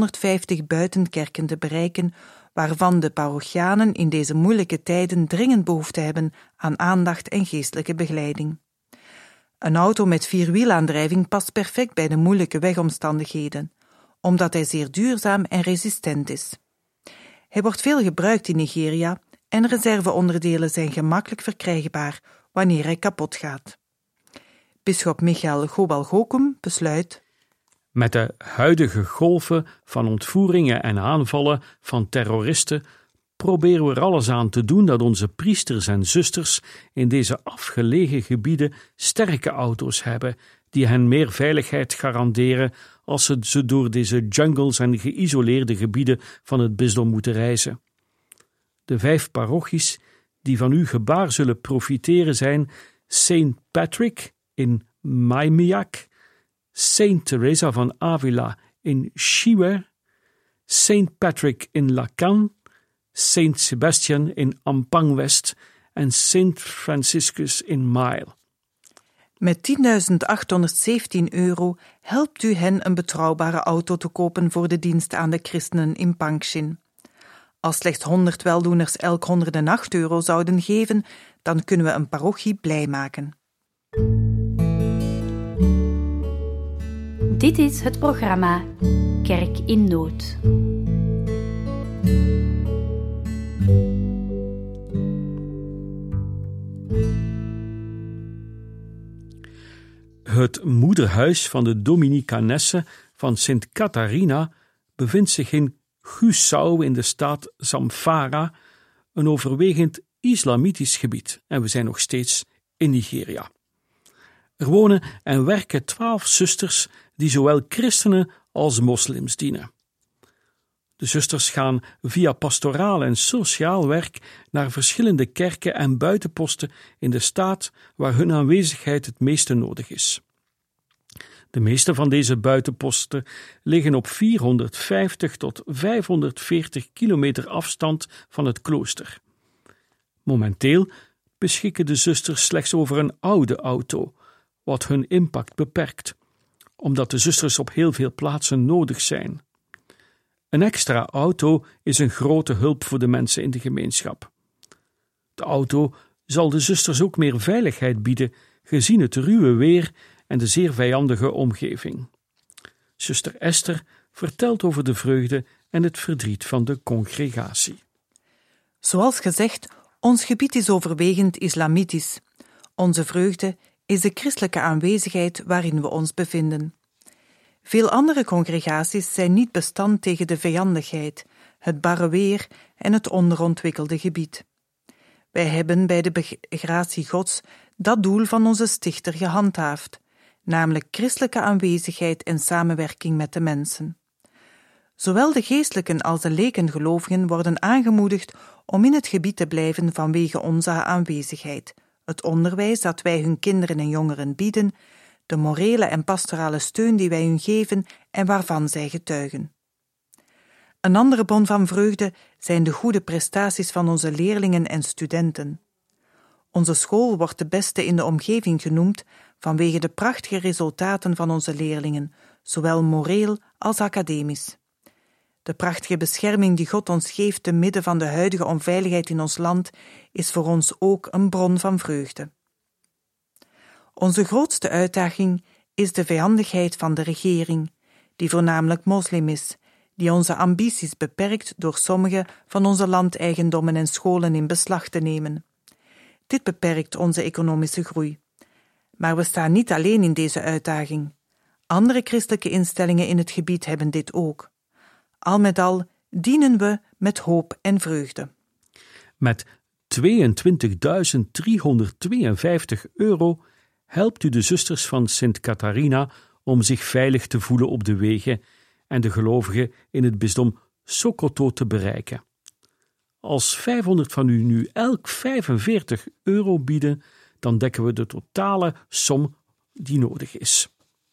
550 buitenkerken te bereiken, waarvan de parochianen in deze moeilijke tijden dringend behoefte hebben aan aandacht en geestelijke begeleiding. Een auto met 4-wielaandrijving past perfect bij de moeilijke wegomstandigheden, omdat hij zeer duurzaam en resistent is. Hij wordt veel gebruikt in Nigeria en reserveonderdelen zijn gemakkelijk verkrijgbaar wanneer hij kapot gaat. Bisschop Michael Gobal-Gokum besluit: met de huidige golven van ontvoeringen en aanvallen van terroristen proberen we er alles aan te doen dat onze priesters en zusters in deze afgelegen gebieden sterke auto's hebben die hen meer veiligheid garanderen als ze door deze jungles en geïsoleerde gebieden van het bisdom moeten reizen. De 5 parochies die van uw gebaar zullen profiteren zijn St. Patrick in Maimiak, St. Teresa van Avila in Chiwer, St. Patrick in Lacan, St. Sebastian in Ampang West en St. Franciscus in Mile. Met €10.817 helpt u hen een betrouwbare auto te kopen voor de dienst aan de christenen in Pankshin. Als slechts 100 weldoeners elk €108 zouden geven, dan kunnen we een parochie blij maken. Dit is het programma Kerk in Nood. Het moederhuis van de Dominicanessen van Sint Catharina bevindt zich in Gusau in de staat Zamfara, een overwegend islamitisch gebied, en we zijn nog steeds in Nigeria. Er wonen en werken 12 zusters die zowel christenen als moslims dienen. De zusters gaan via pastoraal en sociaal werk naar verschillende kerken en buitenposten in de staat waar hun aanwezigheid het meeste nodig is. De meeste van deze buitenposten liggen op 450 tot 540 kilometer afstand van het klooster. Momenteel beschikken de zusters slechts over een oude auto, wat hun impact beperkt, omdat de zusters op heel veel plaatsen nodig zijn. Een extra auto is een grote hulp voor de mensen in de gemeenschap. De auto zal de zusters ook meer veiligheid bieden, gezien het ruwe weer en de zeer vijandige omgeving. Zuster Esther vertelt over de vreugde en het verdriet van de congregatie. Zoals gezegd, ons gebied is overwegend islamitisch. Onze vreugde is de christelijke aanwezigheid waarin we ons bevinden. Veel andere congregaties zijn niet bestand tegen de vijandigheid, het barre weer en het onderontwikkelde gebied. Wij hebben bij de begratie Gods dat doel van onze stichter gehandhaafd, namelijk christelijke aanwezigheid en samenwerking met de mensen. Zowel de geestelijken als de lekengelovigen worden aangemoedigd om in het gebied te blijven vanwege onze aanwezigheid, het onderwijs dat wij hun kinderen en jongeren bieden, de morele en pastorale steun die wij hun geven en waarvan zij getuigen. Een andere bron van vreugde zijn de goede prestaties van onze leerlingen en studenten. Onze school wordt de beste in de omgeving genoemd vanwege de prachtige resultaten van onze leerlingen, zowel moreel als academisch. De prachtige bescherming die God ons geeft te midden van de huidige onveiligheid in ons land is voor ons ook een bron van vreugde. Onze grootste uitdaging is de vijandigheid van de regering, die voornamelijk moslim is, die onze ambities beperkt door sommige van onze landeigendommen en scholen in beslag te nemen. Dit beperkt onze economische groei. Maar we staan niet alleen in deze uitdaging. Andere christelijke instellingen in het gebied hebben dit ook. Al met al dienen we met hoop en vreugde. Met €22.352 helpt u de zusters van Sint Catharina om zich veilig te voelen op de wegen en de gelovigen in het bisdom Sokoto te bereiken. Als 500 van u nu elk €45 bieden, dan dekken we de totale som die nodig is.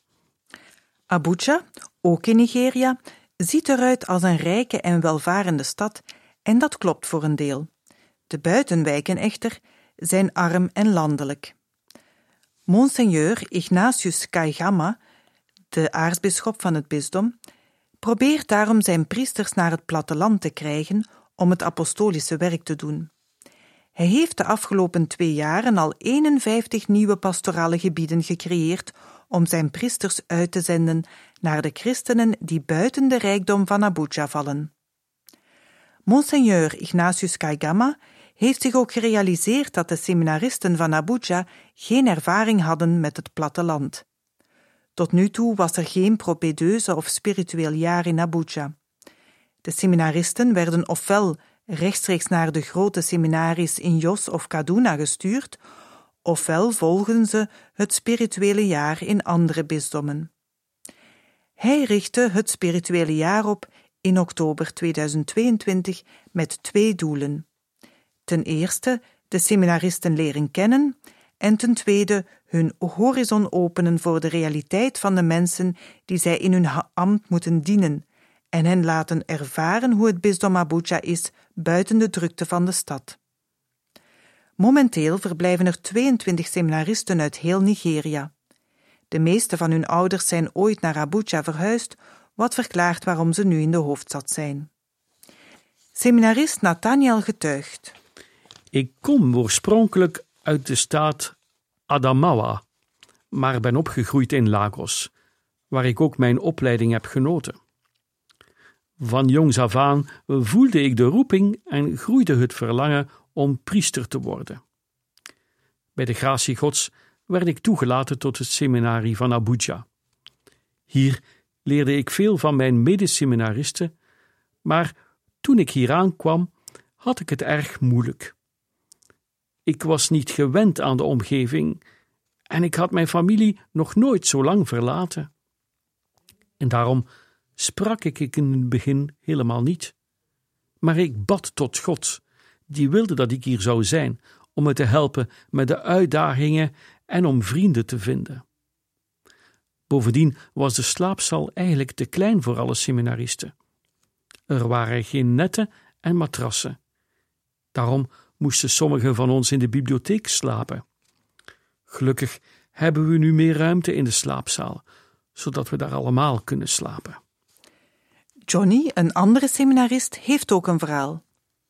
Abuja, ook in Nigeria, ziet eruit als een rijke en welvarende stad en dat klopt voor een deel. De buitenwijken echter zijn arm en landelijk. Monseigneur Ignatius Kaigama, de aartsbisschop van het bisdom, probeert daarom zijn priesters naar het platteland te krijgen om het apostolische werk te doen. Hij heeft de afgelopen 2 jaren al 51 nieuwe pastorale gebieden gecreëerd om zijn priesters uit te zenden naar de christenen die buiten de rijkdom van Abuja vallen. Monseigneur Ignatius Kaigama heeft zich ook gerealiseerd dat de seminaristen van Abuja geen ervaring hadden met het platteland. Tot nu toe was er geen propedeuse of spiritueel jaar in Abuja. De seminaristen werden ofwel rechtstreeks naar de grote seminaries in Jos of Kaduna gestuurd, ofwel volgden ze het spirituele jaar in andere bisdommen. Hij richtte het spirituele jaar op in oktober 2022 met 2 doelen. Ten eerste de seminaristen leren kennen en ten tweede hun horizon openen voor de realiteit van de mensen die zij in hun ambt moeten dienen en hen laten ervaren hoe het bisdom Abuja is buiten de drukte van de stad. Momenteel verblijven er 22 seminaristen uit heel Nigeria. De meeste van hun ouders zijn ooit naar Abuja verhuisd, wat verklaart waarom ze nu in de hoofdstad zijn. Seminarist Nathaniel getuigt: Ik kom oorspronkelijk uit de staat Adamawa, maar ben opgegroeid in Lagos, waar ik ook mijn opleiding heb genoten. Van jongs af aan voelde ik de roeping en groeide het verlangen om priester te worden. Bij de gratie Gods werd ik toegelaten tot het seminarie van Abuja. Hier leerde ik veel van mijn medeseminaristen, maar toen ik hier aankwam, had ik het erg moeilijk. Ik was niet gewend aan de omgeving en ik had mijn familie nog nooit zo lang verlaten. En daarom sprak ik in het begin helemaal niet. Maar ik bad tot God, die wilde dat ik hier zou zijn, om me te helpen met de uitdagingen en om vrienden te vinden. Bovendien was de slaapzaal eigenlijk te klein voor alle seminaristen. Er waren geen netten en matrassen. Daarom moesten sommigen van ons in de bibliotheek slapen. Gelukkig hebben we nu meer ruimte in de slaapzaal, zodat we daar allemaal kunnen slapen. Johnny, een andere seminarist, heeft ook een verhaal.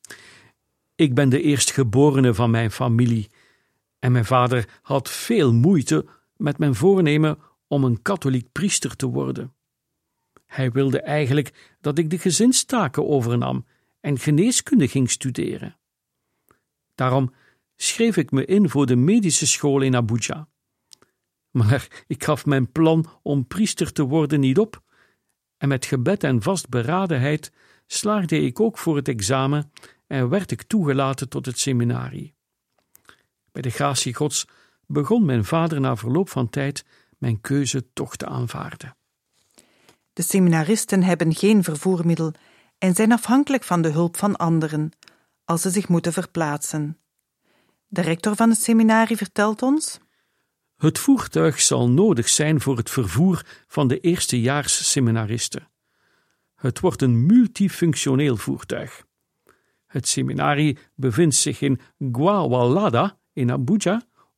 Ik ben de eerstgeborene van mijn familie en mijn vader had veel moeite met mijn voornemen om een katholiek priester te worden. Hij wilde eigenlijk dat ik de gezinstaken overnam en geneeskunde ging studeren. Daarom schreef ik me in voor de medische school in Abuja. Maar ik gaf mijn plan om priester te worden niet op en met gebed en vastberadenheid slaagde ik ook voor het examen en werd ik toegelaten tot het seminarie. Bij de gratie Gods begon mijn vader na verloop van tijd mijn keuze toch te aanvaarden. De seminaristen hebben geen vervoermiddel en zijn afhankelijk van de hulp van anderen, als ze zich moeten verplaatsen. De rector van het seminarie vertelt ons: Het voertuig zal nodig zijn voor het vervoer van de eerstejaars seminaristen. Het wordt een multifunctioneel voertuig. Het seminarie bevindt zich in Gwawalada in Abuja,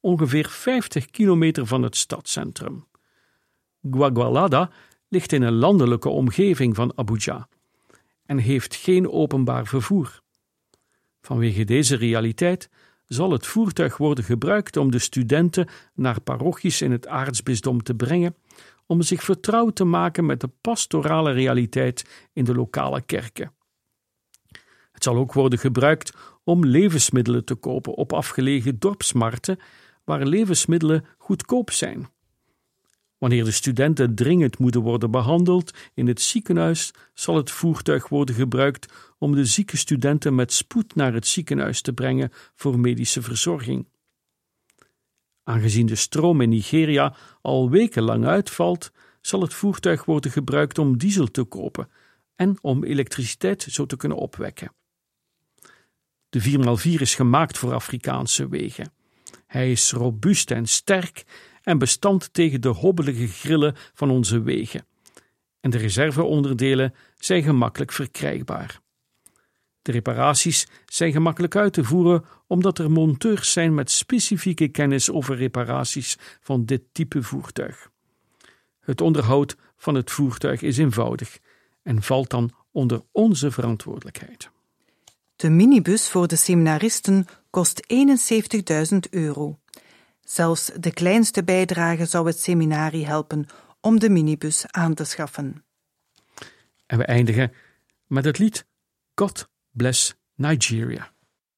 ongeveer 50 kilometer van het stadscentrum. Gwagwalada ligt in een landelijke omgeving van Abuja en heeft geen openbaar vervoer. Vanwege deze realiteit zal het voertuig worden gebruikt om de studenten naar parochies in het aartsbisdom te brengen, om zich vertrouwd te maken met de pastorale realiteit in de lokale kerken. Het zal ook worden gebruikt om levensmiddelen te kopen op afgelegen dorpsmarkten, waar levensmiddelen goedkoop zijn. Wanneer de studenten dringend moeten worden behandeld in het ziekenhuis, zal het voertuig worden gebruikt om de zieke studenten met spoed naar het ziekenhuis te brengen voor medische verzorging. Aangezien de stroom in Nigeria al wekenlang uitvalt, zal het voertuig worden gebruikt om diesel te kopen en om elektriciteit zo te kunnen opwekken. De 4x4 is gemaakt voor Afrikaanse wegen. Hij is robuust en sterk en bestand tegen de hobbelige grillen van onze wegen. En de reserveonderdelen zijn gemakkelijk verkrijgbaar. De reparaties zijn gemakkelijk uit te voeren omdat er monteurs zijn met specifieke kennis over reparaties van dit type voertuig. Het onderhoud van het voertuig is eenvoudig en valt dan onder onze verantwoordelijkheid. De minibus voor de seminaristen kost €71.000. Zelfs de kleinste bijdrage zou het seminarie helpen om de minibus aan te schaffen. En we eindigen met het lied God Bless Nigeria.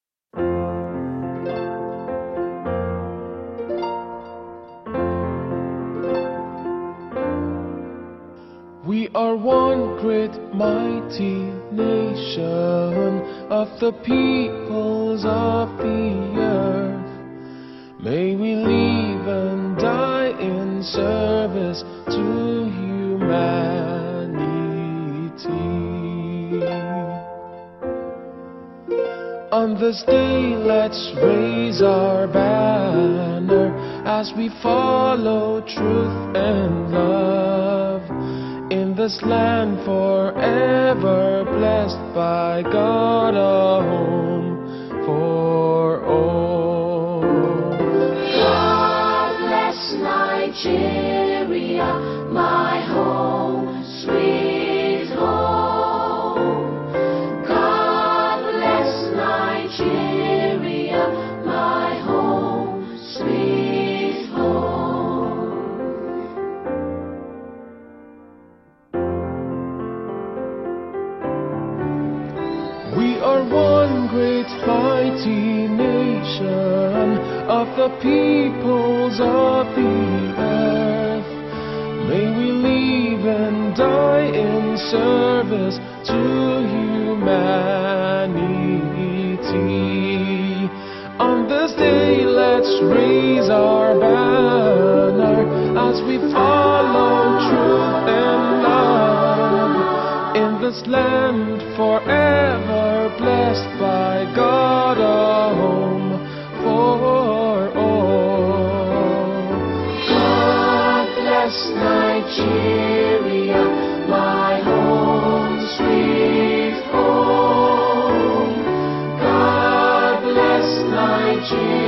We are one great mighty nation of the peoples of the earth. May we live and die in service to humanity. On this day let's raise our banner as we follow truth and love. In this land forever blessed by God, a home for all. God bless Nigeria, my home, sweet home. God bless Nigeria, my home, sweet home. We are one great mighty nation of the peoples of the earth. May we live and die in service to humanity. On this day let's raise our banner as we follow truth and love. In this land forever blessed by God, a home for all. God bless Nigeria, my home, sweet home. God bless Nigeria.